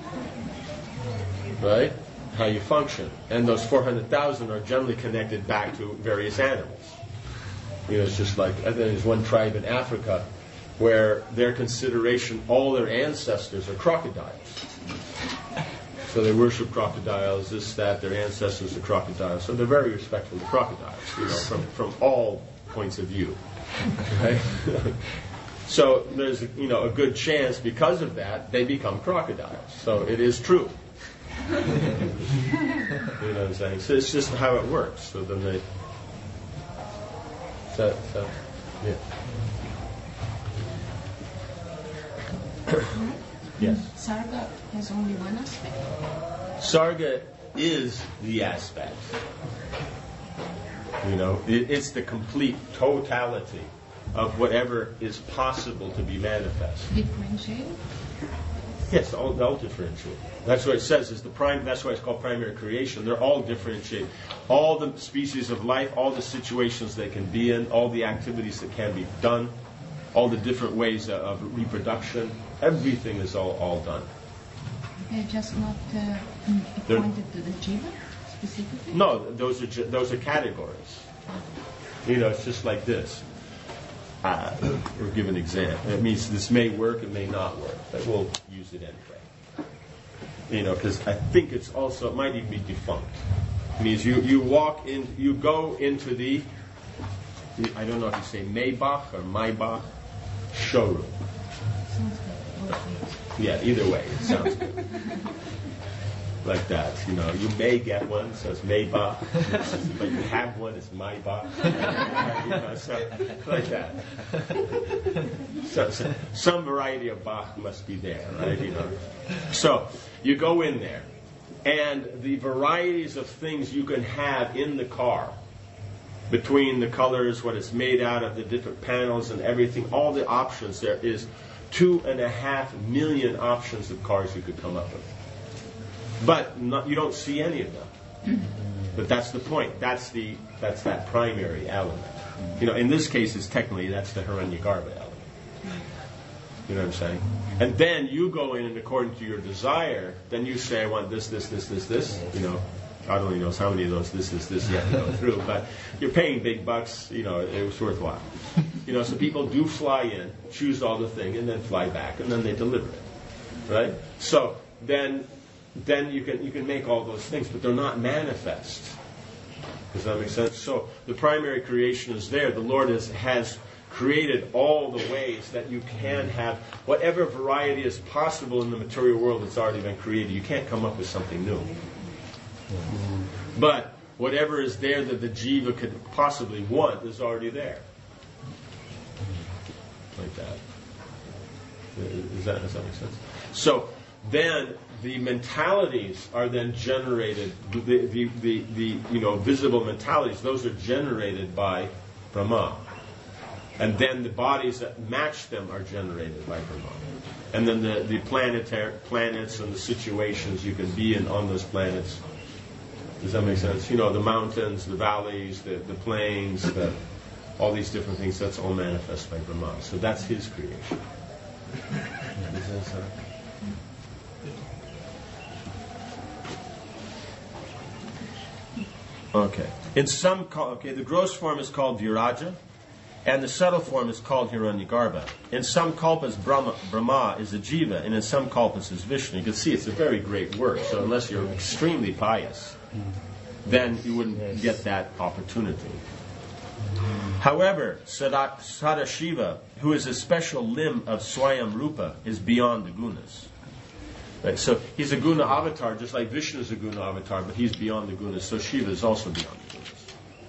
Right? How you function. And those 400,000 are generally connected back to various animals. It's just like, I think there's one tribe in Africa where their consideration, all their ancestors are crocodiles. So they worship crocodiles, their ancestors are crocodiles. So they're very respectful to crocodiles, from all points of view. Right? So there's, a good chance because of that, they become crocodiles. So it is true. You know what I'm saying? So it's just how it works. So then they... So Yeah. Yes. Sarga has only one aspect. Sarga is the aspect. You know, it's the complete totality of whatever is possible to be manifest. Differentiated? Yes, all differentiated. That's what it says. Is the prime. That's why it's called primary creation. They're all differentiated. All the species of life, all the situations they can be in, all the activities that can be done, all the different ways of reproduction. Everything is all done. They're just not pointed to the jiva specifically? No, those are categories. You know, it's just like this. We'll give an example. It means this may work, it may not work, but we'll use it anyway. You know, because I think it's also, it might even be defunct. It means you walk in, you go into the, I don't know if you say Maybach or Maybach showroom. Sounds good. Yeah, either way, it sounds good. Like that, you know, you may get one, so it's Maybach, but you have one, it's Maybach. You know, so, like that. So, some variety of Bach must be there, right? You know. So you go in there, and the varieties of things you can have in the car, between the colors, what it's made out of, the different panels and everything, all the options, there is 2.5 million options of cars you could come up with. But you don't see any of them. But that's the point. That's that primary element. You know, in this case, it's technically that's the Hiranyagarbha element. You know what I'm saying? And then you go in and according to your desire, then you say, I want this. You know, God only knows how many of those this you have to go through. But you're paying big bucks. You know, it was worthwhile. You know, so people do fly in, choose all the thing, and then fly back, and then they deliver it. Right? So then you can make all those things, but they're not manifest. Does that make sense? So the primary creation is there. The Lord has created all the ways that you can have whatever variety is possible in the material world that's already been created. You can't come up with something new. But whatever is there that the jiva could possibly want is already there. Like that. Does that make sense? So then the mentalities are then generated. The visible mentalities. Those are generated by Brahma, and then the bodies that match them are generated by Brahma, and then the planets and the situations you can be in on those planets. Does that make sense? You know, the mountains, the valleys, the plains, all these different things. That's all manifest by Brahma. So that's his creation. Does that sound? Okay. The gross form is called Viraja, and the subtle form is called Hiranyagarbha. In some kalpas, Brahma is a jiva, and in some kalpas is Vishnu. You can see it's a very great work. So unless you're extremely pious, then you wouldn't get that opportunity. However, Sadashiva, who is a special limb of Swayam Rupa, is beyond the gunas. Right, so he's a guna avatar, just like Vishnu is a guna avatar, but he's beyond the gunas. So Shiva is also beyond the gunas.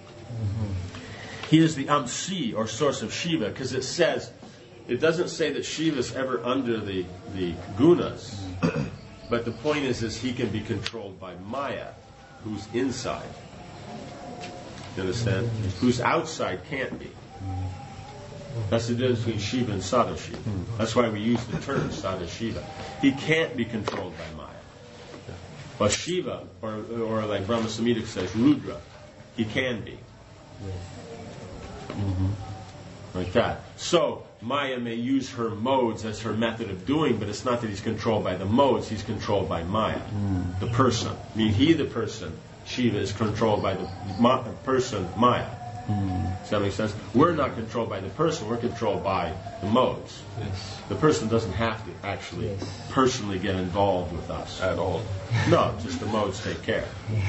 He is the Amsi, or source of Shiva, because it doesn't say that Shiva is ever under the gunas, but the point is he can be controlled by Maya, who's inside. You understand? Who's outside can't be. That's the difference between Shiva and Sadashiva. That's why we use the term Sadashiva. He can't be controlled by Maya. But Shiva, or like Brahma Samhita says, Rudra, he can be. Like that. So Maya may use her modes as her method of doing, but it's not that he's controlled by the modes, he's controlled by Maya, the person. I mean, the person, Shiva, is controlled by the person, Maya. Does that make sense? We're not controlled by the person, we're controlled by the modes. Yes. The person doesn't have to actually personally get involved with us. At all. No, just the modes take care.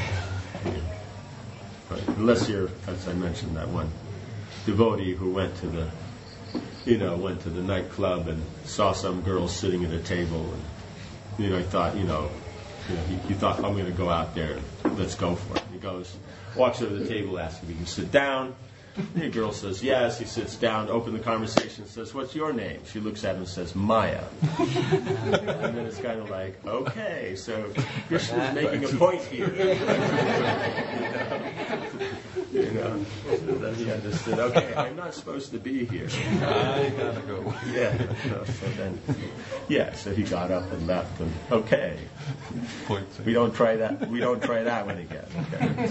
Right. Unless you're, as I mentioned, that one devotee who went to the nightclub and saw some girl sitting at a table, and he thought, he thought, I'm going to go out there and let's go for it. He goes, walks over to the table, asks if he can sit down. The girl says, yes. He sits down, open the conversation, says, what's your name? She looks at him and says, Maya. And then it's kind of like, okay, so Krishna's making a point here. You know, then he understood, okay, I'm not supposed to be here. I gotta go. Yeah. So then, so he got up and left, and okay. We don't try that one again. Okay.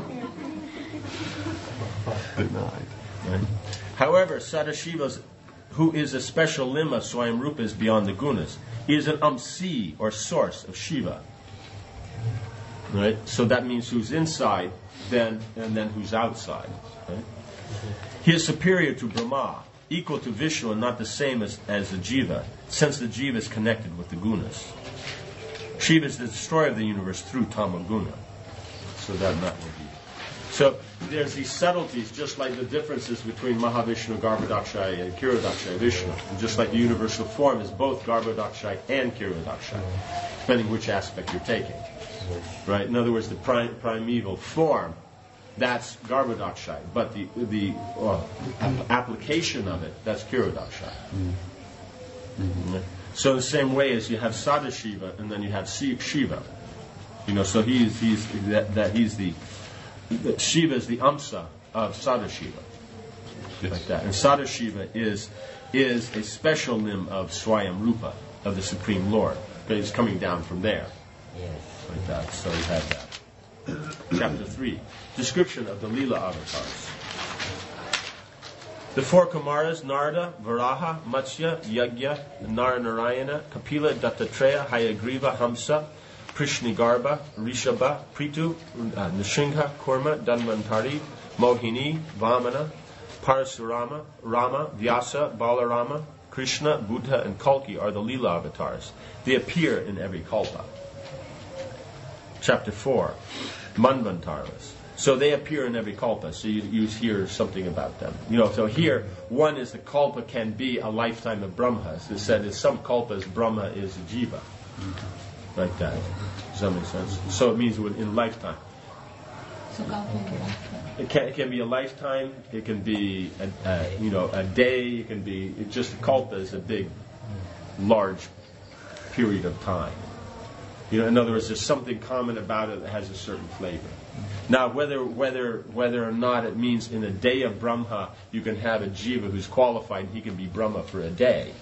Denied. Right. However, Sadashiva, who is a special limb of Swayamrupa, is beyond the gunas. He is an amsi, or source of Shiva. Right? So that means who's inside, and then who's outside. Right? He is superior to Brahma, equal to Vishnu, and not the same as the Jiva, since the Jiva is connected with the gunas. Shiva is the destroyer of the universe through Tamaguna. So that will be. So there's these subtleties, just like the differences between Mahavishnu, Garbhodakshaya, and Kirodakshaya Vishnu. And just like the universal form is both Garbhodakshaya and Kirodakshaya, depending which aspect you're taking. Right? In other words, the primeval form, that's Garbhodakshaya, but the application of it, that's Kirodakshaya. Mm-hmm. So the same way as you have Sadashiva and then you have Shiva. You know, so he's the Shiva is the Amsa of Sadashiva. Yes. Like that. And Sadashiva is a special limb of Swayamrupa, of the Supreme Lord. But he's coming down from there. Yes. Like that. So we have that. Chapter 3. Description of the Leela avatars. The four Kumaras, Narada, Varaha, Matsya, Yagya, Narayana, Kapila, Dattatreya, Hayagriva, Hamsa, Prishnigarbha, Rishabha, Prithu, Nrsimha, Kurma, Dhanvantari, Mohini, Vamana, Parasurama, Rama, Vyasa, Balarama, Krishna, Buddha, and Kalki are the Leela avatars. They appear in every kalpa. Chapter 4. Manvantaras. So they appear in every kalpa, so you hear something about them. You know, so here, one is the kalpa can be a lifetime of Brahma. As it said, in some kalpas, Brahma is a jiva. Like that. Does that make sense? So it means in lifetime. So kalpa is a lifetime. It can be a lifetime, it can be a day, it can be, just a kalpa is a big, large period of time. You know, in other words, there's something common about it that has a certain flavor. Now, whether or not it means in a day of Brahma you can have a jiva who's qualified and he can be Brahma for a day.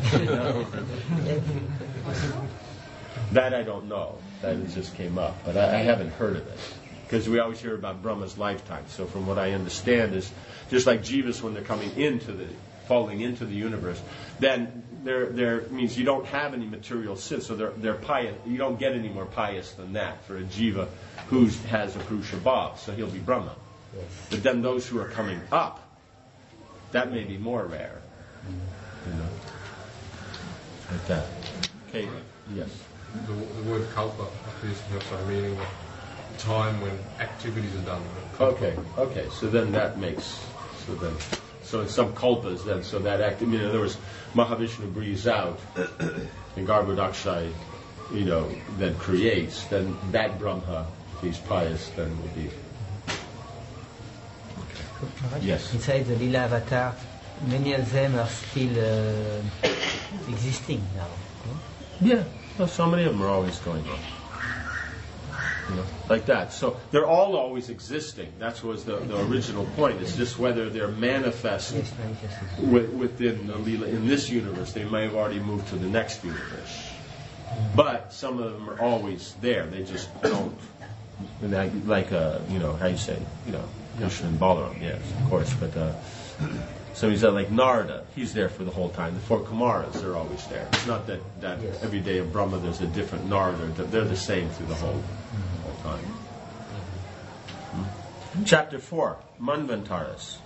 That I don't know. That just came up, but I haven't heard of it. Because we always hear about Brahma's lifetime. So from what I understand is, just like jivas when they're falling into the universe, then there means you don't have any material sins, so they're pious. You don't get any more pious than that for a jiva who has a Purusha Bhav, so he'll be Brahma. Yes. But then those who are coming up, that may be more rare. You know, like that. Okay. Yes. The word kalpa appears to have some meaning of time when activities are done. Okay. So then that makes so in some kalpas then so that in other words, Mahavishnu breathes out and Garbhodakshaya, then creates, then that Brahma, if he's pious, then will be. Okay. Yes. Inside the Leela avatar, many of them are still existing now. Yeah. Well, so many of them are always going on. Like that. So they're all always existing. That was the original point. It's just whether they're manifest within the Leela in this universe. They may have already moved to the next universe. But some of them are always there. They just don't. Like how you say, Krishna and Balaram, yes, of course. But so he's like Narada. He's there for the whole time. The four Kumaras, they're always there. It's not that every day of Brahma there's a different Narada. They're the same through the whole time. Chapter 4, Manvantaras.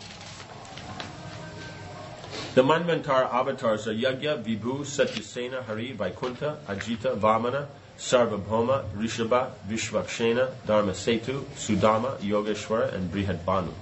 The Manvantara avatars are Yagya, Vibhu, Satyasena, Hari, Vaikuntha, Ajita, Vamana, Sarvabhauma, Rishabha, Vishvakshena, Dharmasetu, Sudama, Yogeshwara, and Brihadbanu.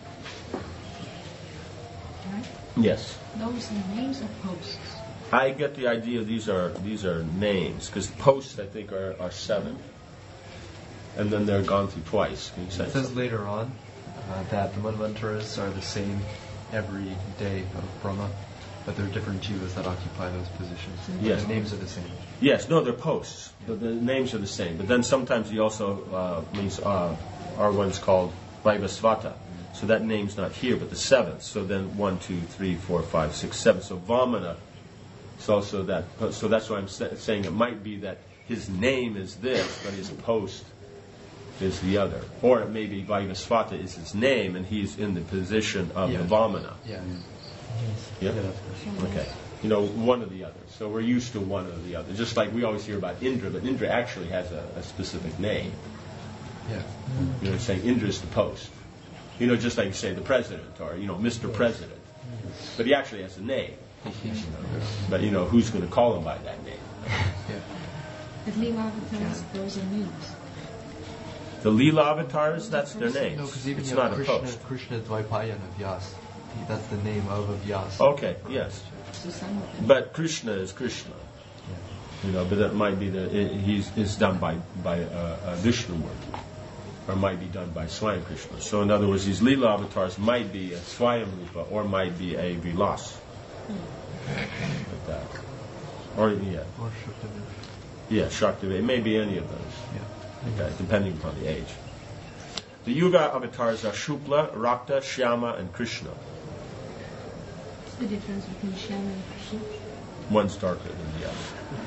Yes. Those are names of posts. I get the idea these are names, because posts I think are 7. And then they're gone through twice. Can you say it says later on, that the Manvantaras are the same every day of Brahma, but there are different jivas that occupy those positions. Yes. The names are the same. Yes, no, they're posts. The names are the same. But then sometimes he also means our one's called Vaivasvata. So that name's not here, but the seventh. So then 1, 2, 3, 4, 5, 6, 7. So Vamana is also that. So that's why I'm saying it might be that his name is this, but his post is the other. Or it may be Vaivasvata is his name, and he's in the position of the Vamana. Yeah. Yeah? Okay. You know, one or the other. So we're used to one or the other. Just like we always hear about Indra, but Indra actually has a specific name. Yeah. You know, saying Indra is the post. You know, just like you say the president or, you know, Mr. President. But he actually has a name. But, you know, who's going to call him by that name? Yeah. But Leela avatars, those are names. The Leela avatars, that's their names. No, because even it's you not have a post. Krishna Dvaipayana Vyas. That's the name of Vyas. Okay, yes. So some of them. But Krishna is Krishna. You know, but that might be is done by Vishnu word, or might be done by Swayam Krishna. So in other words, these Leela avatars might be a Swayam Rupa or might be a Vilas. Like that. Or yeah. Or Shakti. Yeah, Shakti. It may be any of those. Yeah. Okay, depending upon the age. The Yuga avatars are Shukla, Rakta, Shyama, and Krishna. What's the difference between Shyama and Krishna? One's darker than the other.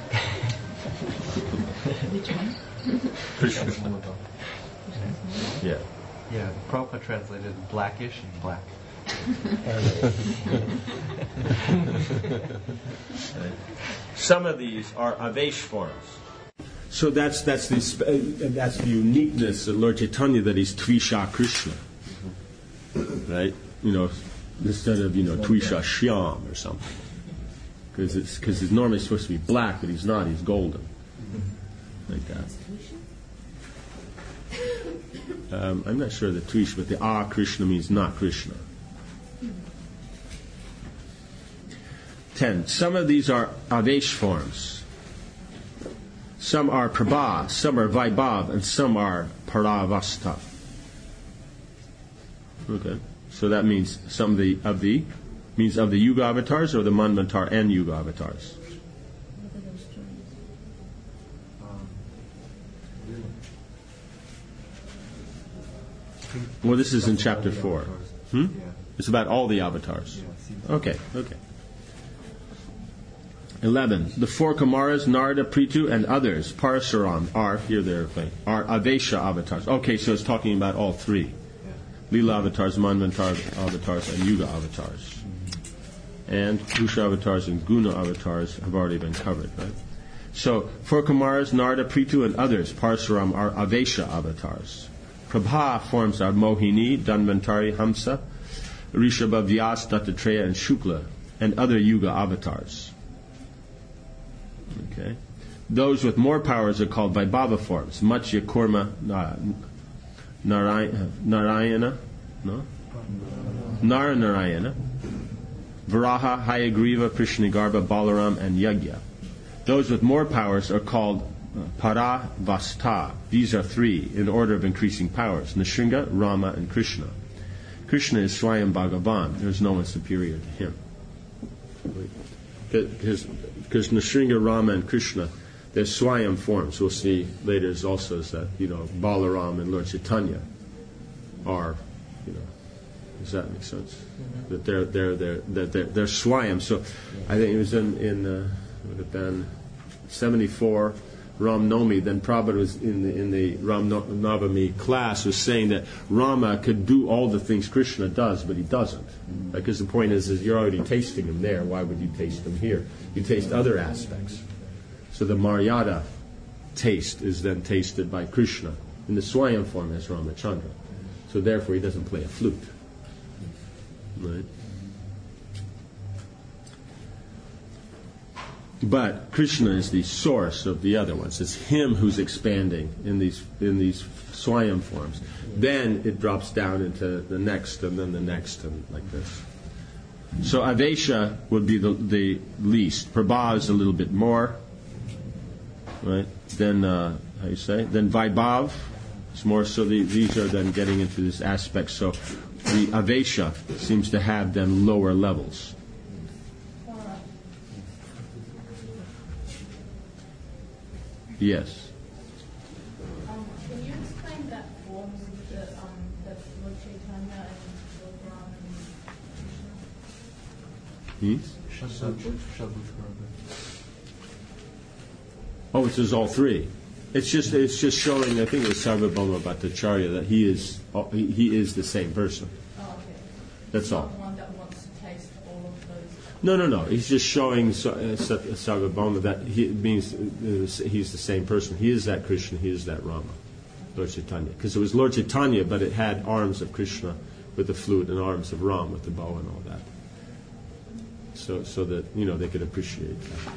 Which one? Krishna. Yeah. Yeah, Prabhupada translated blackish and black. Some of these are Avesh forms. So that's the uniqueness of Lord Chaitanya, that he's Tvisha Krishna, right? You know, instead of Tvisha Shyam or something, because it's normally supposed to be black, but he's not. He's golden, like that. I'm not sure the Tvish, but the Krishna means not Krishna. 10. Some of these are Avesh forms. Some are Prabha, some are Vaibhav, and some are Paravasta. Okay, so that means some of the Yuga avatars, or the Manvantar and Yuga avatars. Well, this is in chapter 4. It's about all the avatars. Okay. 11. The 4 Kumaras, Narada, Prithu, and others, Parasuram, are Avesha avatars. Okay, so it's talking about all 3. Leela avatars, Manvantar avatars, and Yuga avatars. And Purusha avatars and Guna avatars have already been covered, right? So, 4 Kumaras, Narada, Prithu, and others, Parasuram, are Avesha avatars. Prabha forms are Mohini, Dhanvantari, Hamsa, Rishabha, Vyas, Dattatreya, and Shukla, and other Yuga avatars. Okay. Those with more powers are called Vaibhava forms. Matsya, Kurma, Narayana, Naranarayana, Varaha, Hayagriva, Krishnagarbha, Balaram, and Yagya. Those with more powers are called Paravasta. These are 3 in order of increasing powers: Nrsinga, Rama, and Krishna. Krishna is Swayam Bhagavan. There is no one superior to him. Because Nrsinga, Rama, and Krishna, they're Swayam forms. We'll see later is also that, Balaram and Lord Chaitanya are, does that make sense? That they're Swayam. So I think it was in would have been 74 Ram Navami. Then Prabhupada was in the Ram Navami class was saying that Rama could do all the things Krishna does, but he doesn't. Because the point is you're already tasting him there. Why would you taste him here? You taste other aspects. So the Maryada taste is then tasted by Krishna in the Swayam form as Ramachandra. So therefore he doesn't play a flute. Right? But Krishna is the source of the other ones. It's him who's expanding in these Swayam forms. Then it drops down into the next, and then the next, and like this. So Avesha would be the least. Prabha is a little bit more, right? Then Then Vaibhav, It's more so these are then getting into this aspect. So the Avesha seems to have then lower levels. Yes. Can you explain that form with the Lord Chaitanya and Lord Ram and Krishna? Oh, it says all three. It's just showing. I think it was Sarvabhauma Bhattacharya that he is the same person. Oh, okay. That's all. Not one that wants to taste all of those. No. He's just showing Sarvabhauma that he's the same person. He is that Krishna. He is that Rama, Lord Chaitanya. Because it was Lord Chaitanya, but it had arms of Krishna with the flute and arms of Ram with the bow and all that. So that they could appreciate that.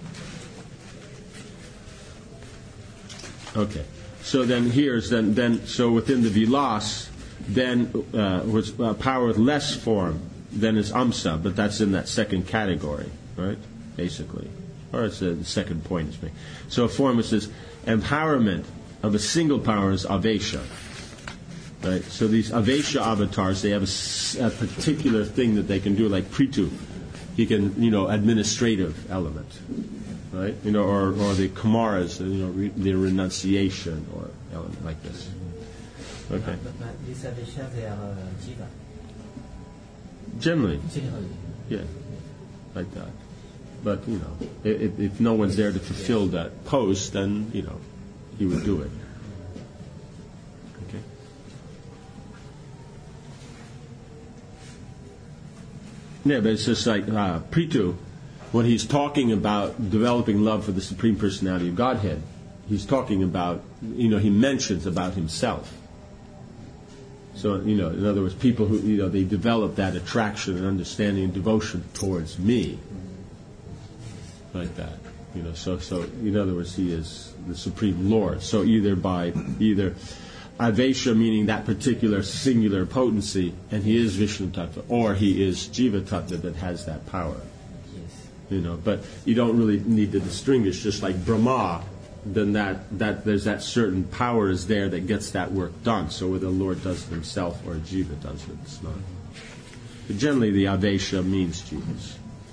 Okay, so then so within the Vilas, then was power with less form than is Amsa, but that's in that second category, right? Basically, or it's the second point is made. So a form which says empowerment of a single power is Avesha, right? So these Avesha avatars, they have a particular thing that they can do, like Prithu. He can, administrative element. Right, or the Kumaras, the renunciation or element like this. Okay. But these Avesha, they are Jiva. Generally, yeah, like that. But if no one's there to fulfill that post, then he would do it. Okay. Yeah, but it's just like Prithu. When he's talking about developing love for the Supreme Personality of Godhead, he's talking about, he mentions about himself. So, in other words, people who, they develop that attraction and understanding and devotion towards me. Like that. So in other words, he is the Supreme Lord. So either Avesha, meaning that particular singular potency, and he is Vishnu Tattva, or he is Jiva Tattva that has that power. But you don't really need to distinguish. Just like Brahma, then that there's that certain power is there that gets that work done. So whether the Lord does it himself or a Jiva does it, it's not. But generally, the Avesha means Jivas.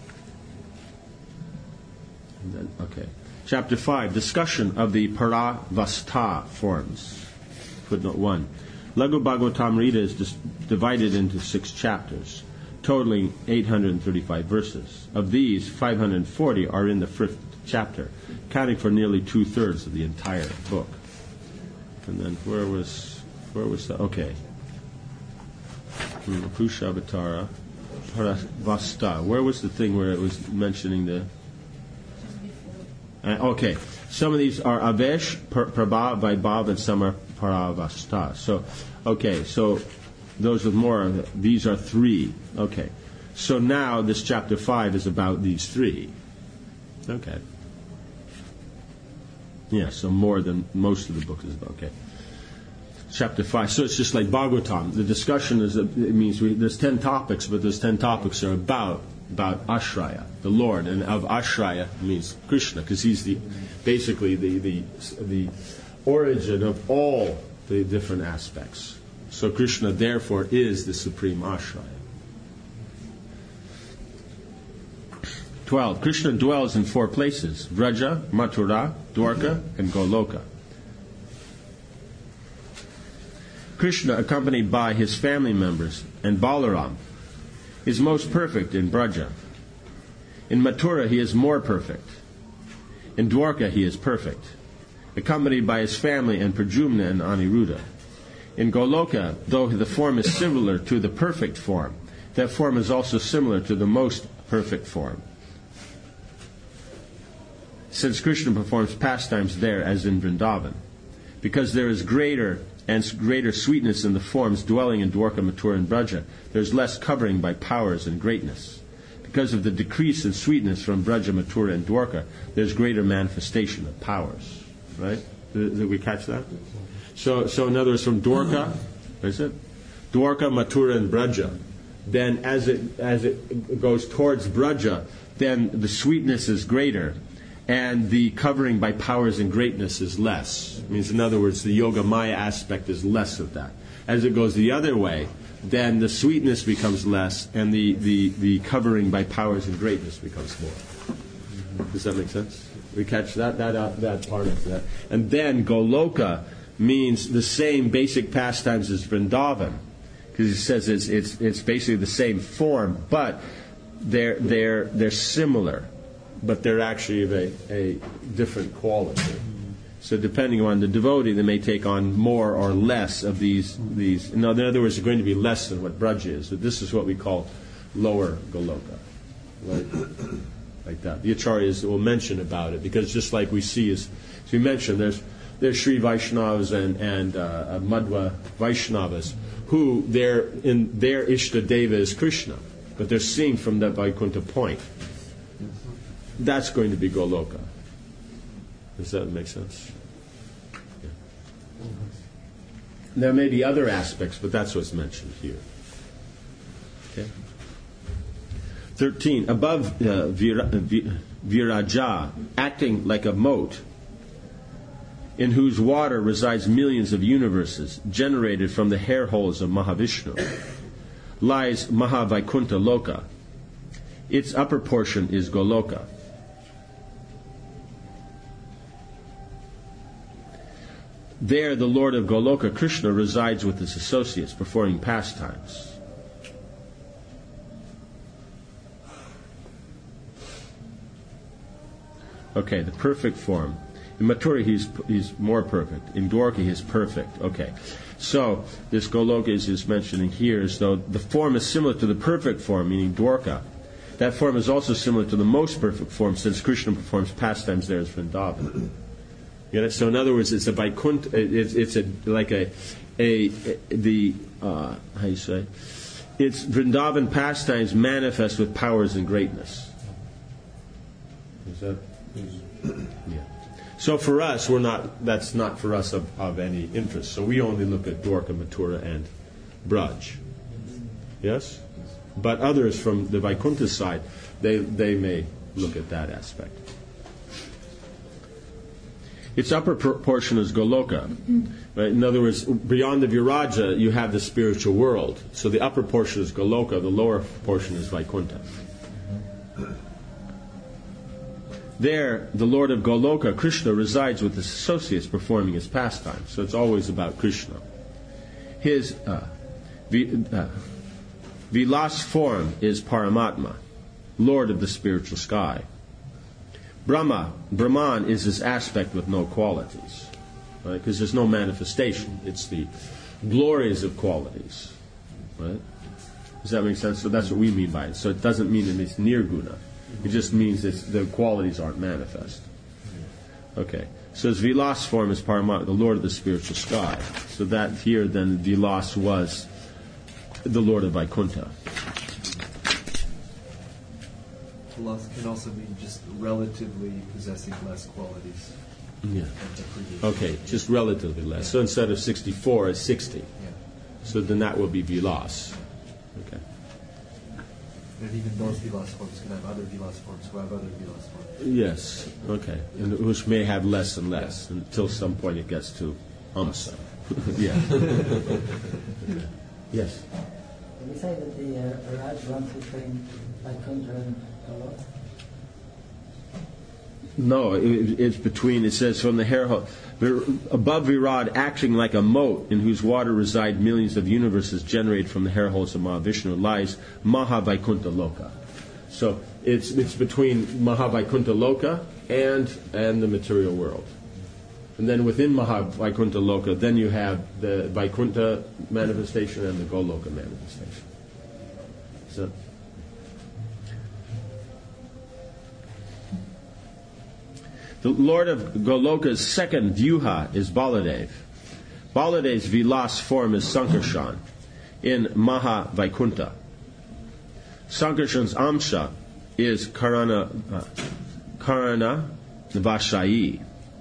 And then, okay, chapter 5, discussion of the Paravastha forms. Footnote 1. Laghu Bhagavatamrita is divided into 6 chapters, totaling 835 verses. Of these, 540 are in the 5th chapter, accounting for nearly 2/3 of the entire book. And then where was the okay? Pushavatara, Paravastha. Where was the thing where it was mentioning the? Okay, some of these are Avesh, Prabha, Vaibhav, and some are Paravastha. So, okay, so those with more, these are 3. Okay. So now this chapter 5 is about these 3. Okay. Yeah, so more than most of the book is about. Okay. Chapter 5. So it's just like Bhagavatam. The discussion is, it means there's 10 topics, but those 10 topics are about Ashraya, the Lord. And of Ashraya means Krishna, because he's basically the origin of all the different aspects. So Krishna, therefore, is the supreme Ashraya. 12. Krishna dwells in 4 places: Vraja, Mathura, Dwarka, and Goloka. Krishna, accompanied by his family members and Balaram, is most perfect in Vraja. In Mathura, he is more perfect. In Dwarka, he is perfect, accompanied by his family and Pradyumna and Aniruddha. In Goloka, though the form is similar to the perfect form, that form is also similar to the most perfect form. Since Krishna performs pastimes there as in Vrindavan, because there is greater sweetness in the forms dwelling in Dwarka, Mathura, and Vraja, there is less covering by powers and greatness. Because of the decrease in sweetness from Vraja, Mathura, and Dwarka, there is greater manifestation of powers. Right? Did we catch that? So in other words, from Dwarka, what is it? Dwarka, Mathura, and Vraja. Then as it goes towards Vraja, then the sweetness is greater, and the covering by powers and greatness is less. It means, in other words, the Yoga Maya aspect is less of that. As it goes the other way, then the sweetness becomes less, and the covering by powers and greatness becomes more. Does that make sense? We catch that part of that. And then Goloka means the same basic pastimes as Vrindavan, because it says it's basically the same form, but they're similar, but they're actually of a different quality. So depending on the devotee, they may take on more or less of these. In other words, they're going to be less than what Braj is. So this is what we call lower Goloka. Like that. The Acharyas will mention about it, because just like we see, as we mentioned, there's Sri Vaishnavas and Madhva Vaishnavas who their Ishtadeva is Krishna, but they're seeing from that Vaikuntha point. That's going to be Goloka. Does that make sense? Yeah. There may be other aspects, but that's what's mentioned here. Okay. 13. Above Viraja, acting like a moat, in whose water resides millions of universes, generated from the hair holes of Mahavishnu, lies Mahavaikuntha Loka. Its upper portion is Goloka. There, the Lord of Goloka, Krishna, resides with his associates, performing pastimes. Okay, the perfect form. In Mathura, he's more perfect. In Dwarka, he's perfect. Okay, so this Goloka is mentioning here as though the form is similar to the perfect form, meaning Dwarka. That form is also similar to the most perfect form, since Krishna performs pastimes there as Vrindavan. Get it? So in other words, it's a Vaikuntha. It's how you say? It's Vrindavan pastimes manifest with powers and greatness. Is that? Yeah. So for us, that's not for us of any interest. So we only look at Dwarka, Mathura, and Braj. Yes? But others from the Vaikuntha side, they may look at that aspect. Its upper portion is Goloka. Right? In other words, beyond the Viraja, you have the spiritual world. So the upper portion is Goloka, the lower portion is Vaikuntha. There, the Lord of Goloka, Krishna, resides with his associates performing his pastimes. So it's always about Krishna. His Vilas form is Paramatma, Lord of the spiritual sky. Brahman is his aspect with no qualities. Right? Because there's no manifestation. It's the glories of qualities. Right? Does that make sense? So that's what we mean by it. So it doesn't mean that it's nirguna. It just means that the qualities aren't manifest. Okay. So his Vilas form is Paramatma, the Lord of the spiritual sky. So that here then Vilas was the Lord of Vaikuntha. Vilas can also mean just relatively possessing less qualities. Yeah. Okay, just relatively less. So instead of 64, it's 60. Yeah. So then that will be Vilas. Okay. And even those Vilas forms can have other Vilas forms who have other Vilas forms. Yes, okay. And which may have less and less until some point it gets to Amsa. Yeah. Yes. Can you say that the Raj runs between Vaikuntha and Goloka? No, it's between, it says from the hair hole, above Virad, acting like a moat in whose water reside millions of universes generated from the hair holes of Mahavishnu, lies Mahavaikuntha Loka. So it's between Mahavaikuntha Loka and the material world. And then within Mahavaikuntha Loka, then you have the Vaikuntha manifestation and the Goloka manifestation. So the Lord of Goloka's second Vyuha is Baladev. Baladev's Vilas form is Sankarshan in Mahavaikuntha. Sankarshan's Amsha is Karana Vashayi.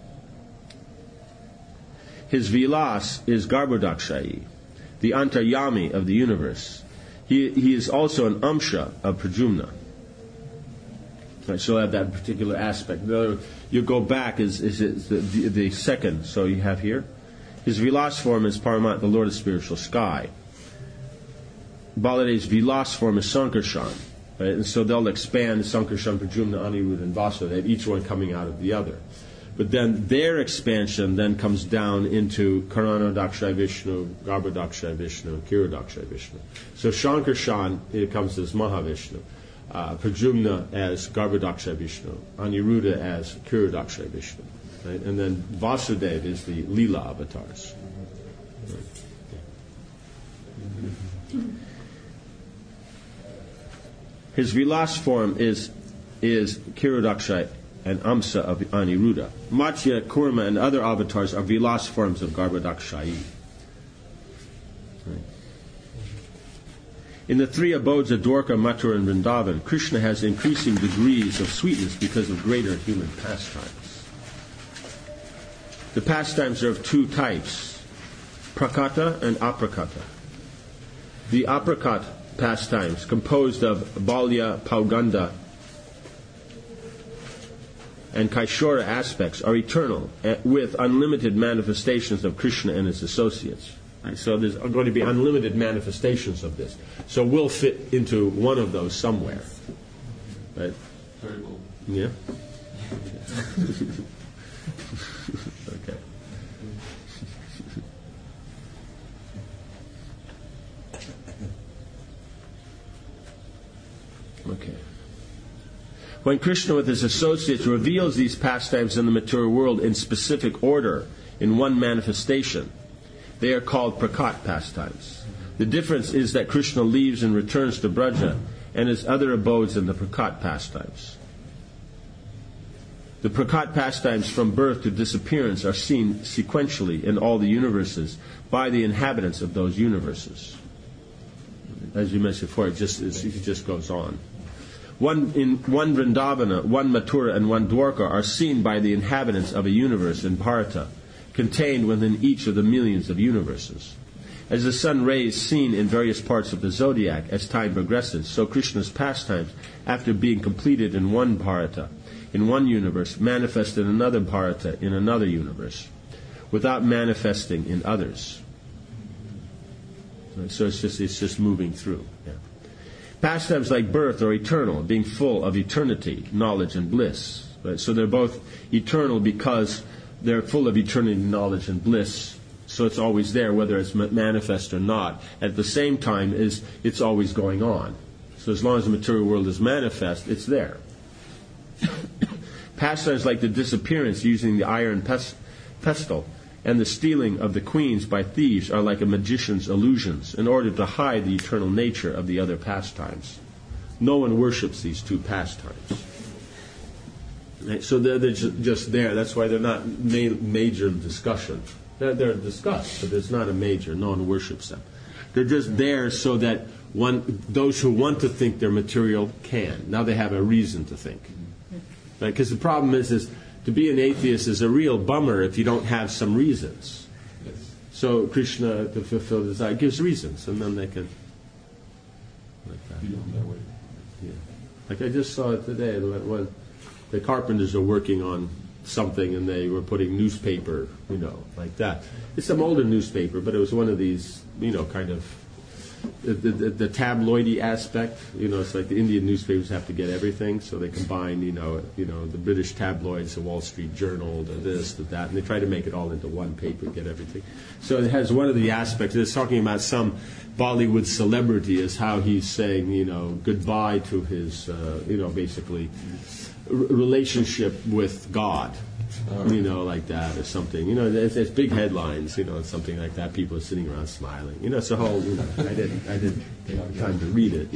His Vilas is Garbhodakshayi, the Antaryami of the universe. He is also an Amsha of Pradyumna. Right, so have that particular aspect. You go back is the second. So you have here, his vilas form is Paramat, the Lord of spiritual sky. Baladeva's vilas form is Sankarshan. Right? And so they'll expand Sankarshan, Pradyumna, Aniruddha, and Vasudeva, each one coming out of the other. But then their expansion then comes down into Karana Dakshay Vishnu, Garbha Dakshay Vishnu, Kira Dakshay Vishnu. So Shankarshan, it comes as Mahavishnu. Pradyumna as Garbha Dakshay Vishnu. Aniruddha as Kira Dakshay Vishnu. Right? And then Vasudeva is the Leela avatars. Right? His vilas form is Kirudakshay and Amsa of Aniruddha. Matsya, Kurma, and other avatars are vilas forms of Garbhodakshayi. Right. In the three abodes of Dwarka, Mathura, and Vrindavan, Krishna has increasing degrees of sweetness because of greater human pastimes. The pastimes are of two types, prakata and aprakata. The aprakat pastimes, composed of Balya, Pauganda, and Kaishora aspects, are eternal, with unlimited manifestations of Krishna and his associates. Right? So there's going to be unlimited manifestations of this. So we'll fit into one of those somewhere. Right? Very well. Yeah? Okay. Okay. When Krishna with his associates reveals these pastimes in the material world in specific order, in one manifestation, they are called prakat pastimes. The difference is that Krishna leaves and returns to Braja and his other abodes in the prakat pastimes. The prakat pastimes from birth to disappearance are seen sequentially in all the universes by the inhabitants of those universes. As you mentioned before, it just goes on. One Vrindavana, one Mathura, and one Dwarka are seen by the inhabitants of a universe in Bharata, contained within each of the millions of universes. As the sun rays seen in various parts of the zodiac as time progresses, so Krishna's pastimes, after being completed in one Bharata, in one universe, manifest in another Bharata, in another universe, without manifesting in others. So it's just moving through. Yeah. Pastimes like birth are eternal, being full of eternity, knowledge, and bliss. Right? So they're both eternal because they're full of eternity, knowledge, and bliss. So it's always there, whether it's manifest or not. At the same time, it's always going on. So as long as the material world is manifest, it's there. Pastimes like the disappearance using the iron pestle and the stealing of the queens by thieves are like a magician's illusions in order to hide the eternal nature of the other pastimes. No one worships these two pastimes. Right? So they're just there. That's why they're not major discussion. They're discussed, but it's not a major. No one worships them. They're just there so that those who want to think they're material can. Now they have a reason to think. Right? Because the problem is to be an atheist is a real bummer if you don't have some reasons. Yes. So Krishna, to fulfill desire, gives reasons, and then they can. Like that. Yeah. Like I just saw it today when the carpenters are working on something and they were putting newspaper, like that. It's some older newspaper, but it was one of these, kind of the tabloidy aspect. It's like the Indian newspapers have to get everything, so they combine, the British tabloids, the Wall Street Journal, the this, the that, and they try to make it all into one paper, get everything. So it has one of the aspects. It's talking about some Bollywood celebrity as how he's saying, goodbye to his, basically relationship with God. Like that or something. It's big headlines, something like that. People are sitting around smiling. It's a whole, I didn't take time to read it,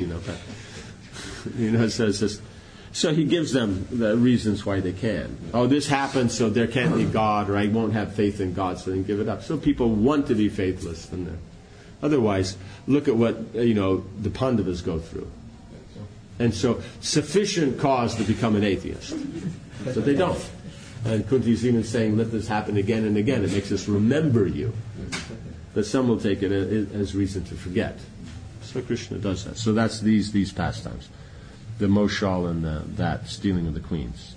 but, so he gives them the reasons why they can. Oh, this happened, so there can't be God, or I won't have faith in God, so then give it up. So people want to be faithless. Otherwise, look at what, the Pandavas go through. And so, sufficient cause to become an atheist. So they don't. And Kunti's even saying, let this happen again and again. It makes us remember you. But some will take it as reason to forget. So Krishna does that. So that's these pastimes. the Moshal and that stealing of the queens.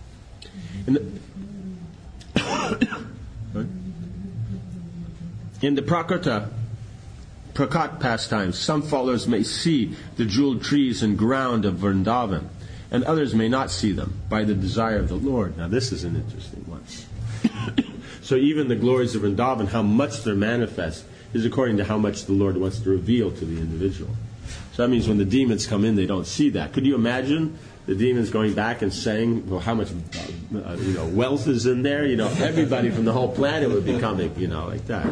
In the Prakat pastimes, some followers may see the jeweled trees and ground of Vrindavan, and others may not see them by the desire of the Lord. Now this is an interesting one. So even the glories of Vrindavan, how much they're manifest, is according to how much the Lord wants to reveal to the individual. So that means when the demons come in, they don't see that. Could you imagine the demons going back and saying, well, how much wealth is in there? Everybody from the whole planet would be coming, like that.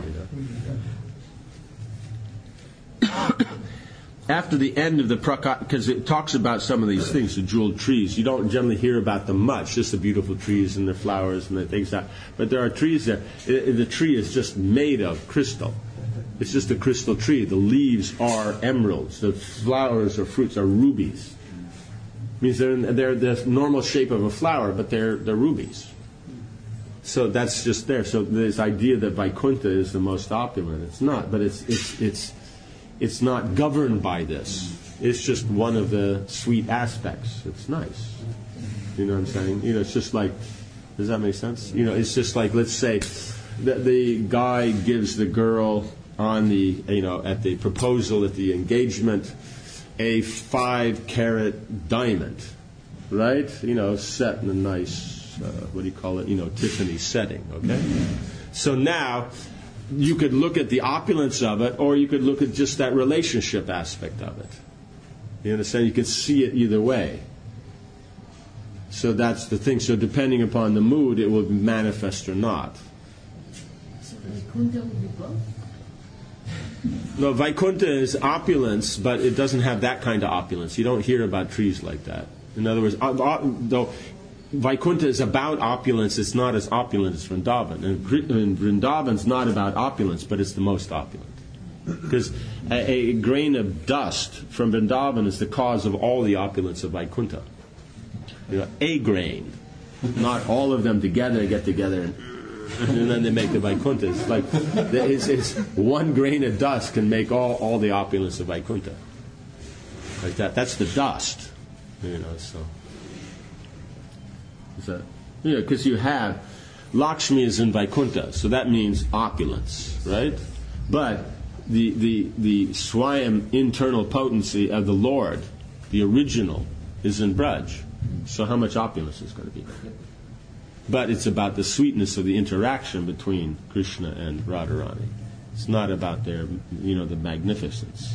After the end of the Prakat, because it talks about some of these things, the jeweled trees, you don't generally hear about them much, just the beautiful trees and the flowers and the things that. But there are trees there. The tree is just made of crystal. It's just a crystal tree. The leaves are emeralds. The flowers or fruits are rubies. It means they're the normal shape of a flower, but they're rubies. So that's just there. So this idea that Vaikuntha is the most opulent, it's not. But it's not governed by this. It's just one of the sweet aspects. It's nice. You know what I'm saying? It's just like, does that make sense? It's just like, let's say that the guy gives the girl on the, at the proposal, at the engagement, a 5-carat diamond, right? Set in a nice, Tiffany setting, okay? So now, you could look at the opulence of it, or you could look at just that relationship aspect of it. You understand? You could see it either way. So that's the thing. So depending upon the mood, it will manifest or not. So Vaikuntha will be both? No, Vaikuntha is opulence, but it doesn't have that kind of opulence. You don't hear about trees like that. In other words, though Vaikuntha is about opulence, it's not as opulent as Vrindavan. And Vrindavan's not about opulence, but it's the most opulent. Because a grain of dust from Vrindavan is the cause of all the opulence of Vaikuntha. A grain. Not all of them together get together and then they make the Vaikuntha. It's like it's one grain of dust can make all the opulence of Vaikuntha. Like that. That's the dust. So. Because you have Lakshmi is in Vaikuntha, so that means opulence, right? But the Swayam internal potency of the Lord, the original, is in Braj. So how much opulence is going to be? But it's about the sweetness of the interaction between Krishna and Radharani. It's not about their, the magnificence.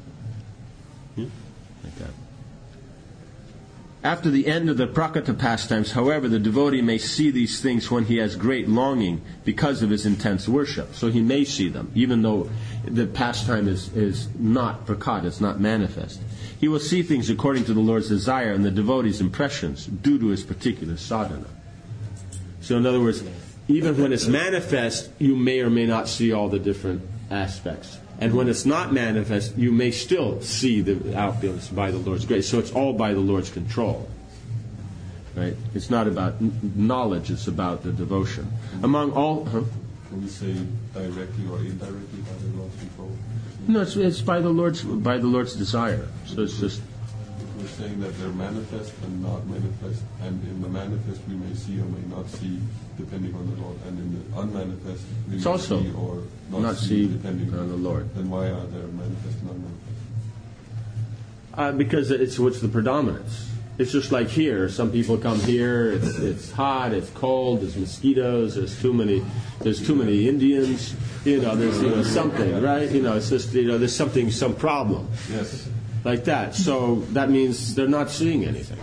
Like that. After the end of the Prakata pastimes, however, the devotee may see these things when he has great longing because of his intense worship. So he may see them, even though the pastime is not Prakata, it's not manifest. He will see things according to the Lord's desire and the devotee's impressions due to his particular sadhana. So in other words, even when it's manifest, you may or may not see all the different aspects. And when it's not manifest, you may still see the opulence by the Lord's grace. So it's all by the Lord's control. Right? It's not about knowledge, it's about the devotion. Among all... Can you say directly or indirectly by the Lord's control? No, it's by the Lord's desire. So it's just... We're saying that they're manifest and not manifest, and in the manifest we may see or may not see, depending on the Lord, and in the unmanifest we may see or not see, depending on the Lord. Then why are there manifest and unmanifest? Because it's what's the predominance. It's just like here. Some people come here. It's hot. It's cold. There's mosquitoes. There's too many Indians. There's something, right? It's just there's some problem. Yes. Like that. So that means they're not seeing anything.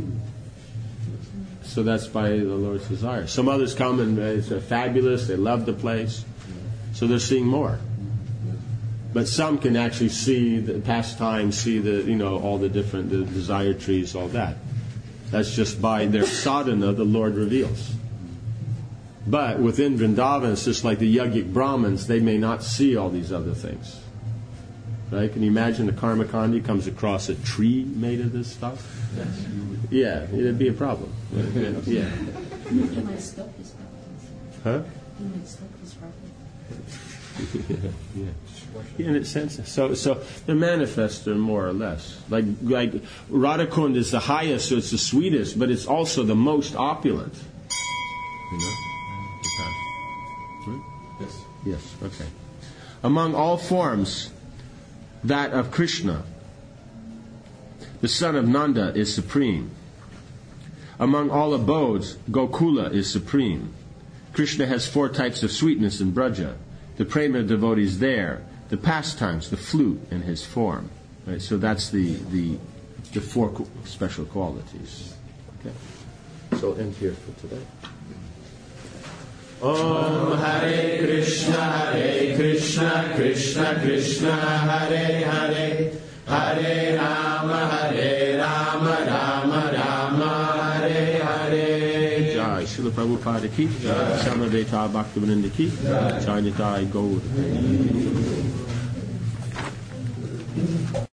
So that's by the Lord's desire. Some others come and it's fabulous. They love the place. So they're seeing more. But some can actually see the pastime, see the all the different the desire trees, all that. That's just by their sadhana the Lord reveals. But within Vrindavan, it's just like the Yogic Brahmins, they may not see all these other things. Right? Can you imagine the Karmakandi comes across a tree made of this stuff? Yes. Yeah, it'd be a problem. Yeah. He might stop his practice. Huh? He might stop his practice. In a sense, so they're manifest, more or less. Like Radhakund is the highest, so it's the sweetest, but it's also the most opulent. You know? Okay. Yes. Yes. Okay. Among all forms, that of Krishna, the son of Nanda, is supreme. Among all abodes, Gokula is supreme. Krishna has 4 types of sweetness in Braja. The prema devotees there, the pastimes, the flute, and his form. Right? So that's the 4 special qualities. Okay. So end here for today. Om Hare Krishna, Krishna Krishna, Hare Hare, Hare Rama, Rama Rama, Hare Hare. Jai Srila Prabhupada ki, Jai Samadeta Bhaktivinoda ki, Jai Nitai Gaur.